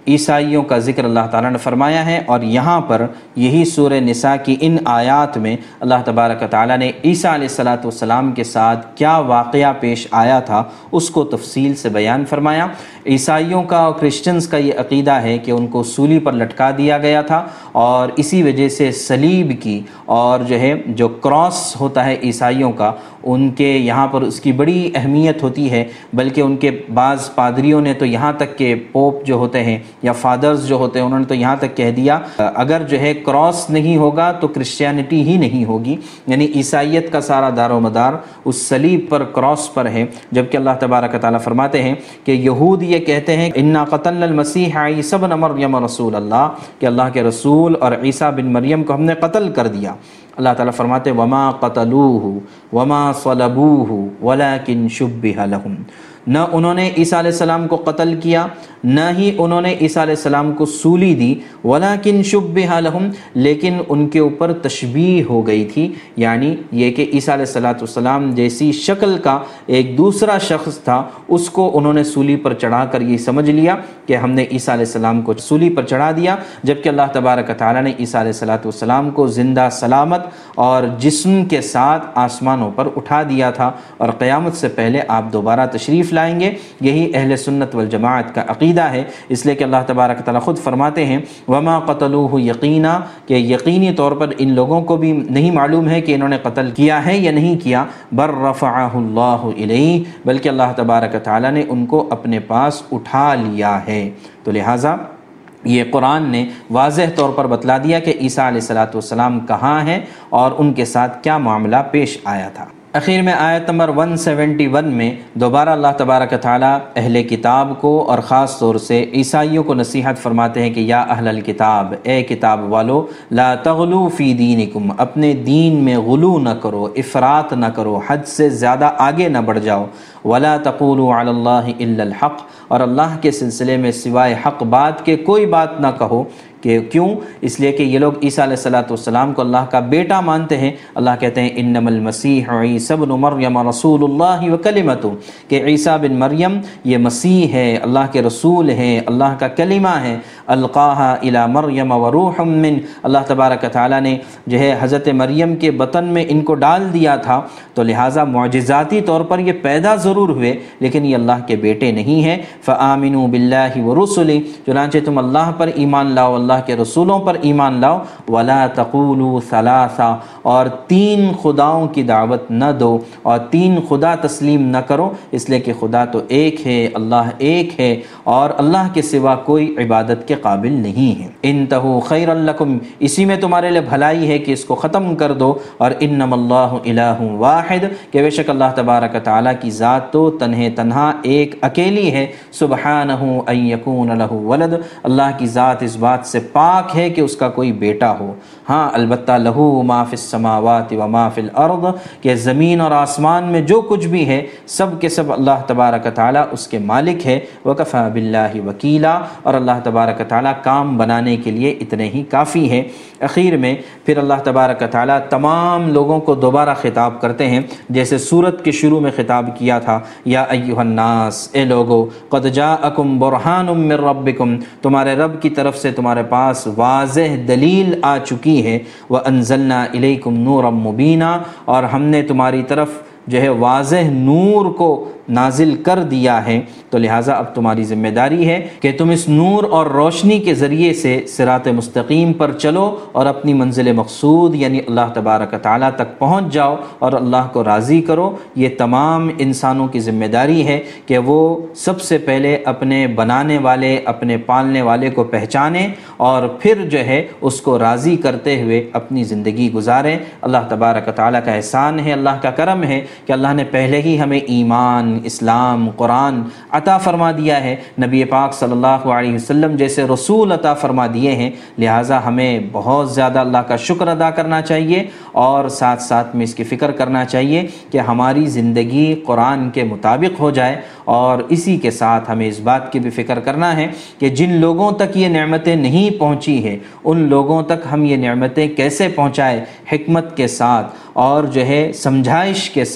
عیسائیوں کا ذکر اللہ تعالیٰ نے فرمایا ہے، اور یہاں پر یہی سورہ نساء کی ان آیات میں اللہ تبارک و تعالیٰ نے عیسیٰ علیہ الصلاۃ والسلام کے ساتھ کیا واقعہ پیش آیا تھا اس کو تفصیل سے بیان فرمایا۔ عیسائیوں کا اور کرسچنز کا یہ عقیدہ ہے کہ ان کو سولی پر لٹکا دیا گیا تھا، اور اسی وجہ سے صلیب کی اور جو ہے جو کراس ہوتا ہے عیسائیوں کا، ان کے یہاں پر اس کی بڑی اہمیت ہوتی ہے، بلکہ ان کے بعض پادریوں نے تو یہاں تک کہ پوپ جو ہوتے ہیں یا فادرز جو ہوتے ہیں انہوں نے تو یہاں تک کہہ دیا اگر جو ہے کراس نہیں ہوگا تو کرسچینٹی ہی نہیں ہوگی، یعنی عیسائیت کا سارا دار و مدار اس صلیب پر، کراس پر ہے۔ جبکہ اللہ تبارک و تعالیٰ فرماتے ہیں کہ یہود یہ کہتے ہیں انا قتلنا المسیح عیسی ابن مریم رسول اللہ، کہ اللہ کے رسول اور عیسیٰ بن مریم کو ہم نے قتل کر دیا۔ اللہ تعالیٰ فرماتے وما قتلوہ وما صلبوہ ولکن شبہ لہم، نہ انہوں نے عیسیٰ علیہ السلام کو قتل کیا، نہ ہی انہوں نے عیسیٰ علیہ السلام کو سولی دی، ولیکن شبہ لہم، لیکن ان کے اوپر تشبیہ ہو گئی تھی، یعنی یہ کہ عیسیٰ علیہ السلام جیسی شکل کا ایک دوسرا شخص تھا، اس کو انہوں نے سولی پر چڑھا کر یہ سمجھ لیا کہ ہم نے عیسیٰ علیہ السلام کو سولی پر چڑھا دیا، جبکہ اللہ تبارک و تعالیٰ نے عیسیٰ علیہ السلام کو زندہ سلامت اور جسم کے ساتھ آسمانوں پر اٹھا دیا تھا، اور قیامت سے پہلے آپ دوبارہ تشریف لائیں گے۔ یہی اہل سنت والجماعت کا عقیدہ ہے، اس لیے کہ اللہ تبارک تعالیٰ خود فرماتے ہیں وما قتلوہ یقینا، کہ یقینی طور پر ان لوگوں کو بھی نہیں معلوم ہے کہ انہوں نے قتل کیا ہے یا نہیں کیا، بر رفعہ اللہ الیہ، بلکہ اللہ تبارک تعالیٰ نے ان کو اپنے پاس اٹھا لیا ہے۔ تو لہٰذا یہ قرآن نے واضح طور پر بتلا دیا کہ عیسیٰ علیہ الصلاۃ والسلام کہاں ہیں اور ان کے ساتھ کیا معاملہ پیش آیا تھا۔ اخیر میں آیت نمبر ایک سو اکہتر میں دوبارہ اللہ تبارک تعالیٰ اہل کتاب کو اور خاص طور سے عیسائیوں کو نصیحت فرماتے ہیں کہ یا اہل الکتاب، اے کتاب والو، لا تغلو فی دینکم، اپنے دین میں غلو نہ کرو، افراط نہ کرو، حد سے زیادہ آگے نہ بڑھ جاؤ، ولا تقولوا علی اللہ الا الحق، اور اللہ کے سلسلے میں سوائے حق بات کے کوئی بات نہ کہو، کہ کیوں؟ اس لیے کہ یہ لوگ عیسیٰ علیہ الصلاۃ والسلام کو اللہ کا بیٹا مانتے ہیں۔ اللہ کہتے ہیں انما المسیح عیسی بن مریم رسول اللہ وکلمتہ، کہ عیسیٰ بن مریم یہ مسیح ہے، اللہ کے رسول ہیں، اللہ کا کلمہ ہے، القاہا الی مریم وروح من، اللہ تبارک تعالیٰ نے جو ہے حضرت مریم کے بطن میں ان کو ڈال دیا تھا، تو لہٰذا معجزاتی طور پر یہ پیدا ضرور ہوئے لیکن یہ اللہ کے بیٹے نہیں ہیں۔ فآمنوا باللہ ورسلہ، چنانچہ تم اللہ پر ایمان لاؤ، اللہ کے رسولوں پر ایمان لاؤ، ولا تقولوا ثلاثہ، اور تین خداؤں کی دعوت نہ دو اور تین خدا تسلیم نہ کرو، اس لیے کہ خدا تو ایک ہے، اللہ ایک ہے، اور اللہ کے سوا کوئی عبادت کے قابل نہیں ہے۔ انتہوا خیرا لکم، اسی میں تمہارے لیے بھلائی ہے کہ اس کو ختم کر دو، اور انما اللہ الہ واحد، کہ بے شک اللہ تبارک تعالیٰ کی ذات تو تنہے تنہا ایک اکیلی ہے، سبحانہ ان یکون لہ ولد، اللہ کی ذات اس بات سے پاک ہے کہ اس کا کوئی بیٹا ہو۔ ہاں البتہ لہو ما فی السماوات و ما فی الارض، کہ زمین اور آسمان میں جو کچھ بھی ہے سب کے سب اللہ تبارک تعالیٰ اس کے مالک ہے، وکفی باللہ وکیلا، اور اللہ تبارک تعالیٰ کام بنانے کے لیے اتنے ہی کافی ہے۔ اخیر میں پھر اللہ تبارک تعالیٰ تمام لوگوں کو دوبارہ خطاب کرتے ہیں، جیسے سورت کے شروع میں خطاب کیا تھا، یا ایھا الناس، اے لوگو، قد جاءکم برہان من ربکم، تمہارے رب کی طرف سے تمہارے پاس واضح دلیل آ چکی ہے، وَأَنزَلْنَا إِلَيْكُمْ نُورًا مُبِينًا، اور ہم نے تمہاری طرف جو ہے واضح نور کو نازل کر دیا ہے، تو لہٰذا اب تمہاری ذمہ داری ہے کہ تم اس نور اور روشنی کے ذریعے سے صراط مستقیم پر چلو اور اپنی منزل مقصود یعنی اللہ تبارک تعالیٰ تک پہنچ جاؤ اور اللہ کو راضی کرو۔ یہ تمام انسانوں کی ذمہ داری ہے کہ وہ سب سے پہلے اپنے بنانے والے، اپنے پالنے والے کو پہچانیں اور پھر جو ہے اس کو راضی کرتے ہوئے اپنی زندگی گزاریں۔ اللہ تبارک تعالیٰ کا احسان ہے، اللہ کا کرم ہے کہ اللہ نے پہلے ہی ہمیں ایمان، اسلام، قرآن عطا فرما دیا ہے، نبی پاک صلی اللہ علیہ وسلم جیسے رسول عطا فرما دیے ہیں، لہٰذا ہمیں بہت زیادہ اللہ کا شکر ادا کرنا چاہیے اور ساتھ ساتھ میں اس کی فکر کرنا چاہیے کہ ہماری زندگی قرآن کے مطابق ہو جائے، اور اسی کے ساتھ ہمیں اس بات کی بھی فکر کرنا ہے کہ جن لوگوں تک یہ نعمتیں نہیں پہنچی ہیں ان لوگوں تک ہم یہ نعمتیں کیسے پہنچائیں، حکمت کے ساتھ اور جو ہے سمجھائش کے ساتھ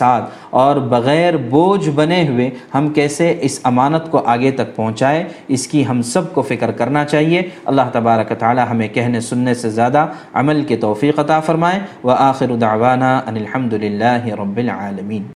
اور بغیر بوجھ بنے ہوئے ہم کیسے اس امانت کو آگے تک پہنچائے، اس کی ہم سب کو فکر کرنا چاہیے۔ اللہ تبارک و تعالی ہمیں کہنے سننے سے زیادہ عمل کی توفیق عطا فرمائے۔ وآخر دعوانا ان الحمد للہ رب العالمین۔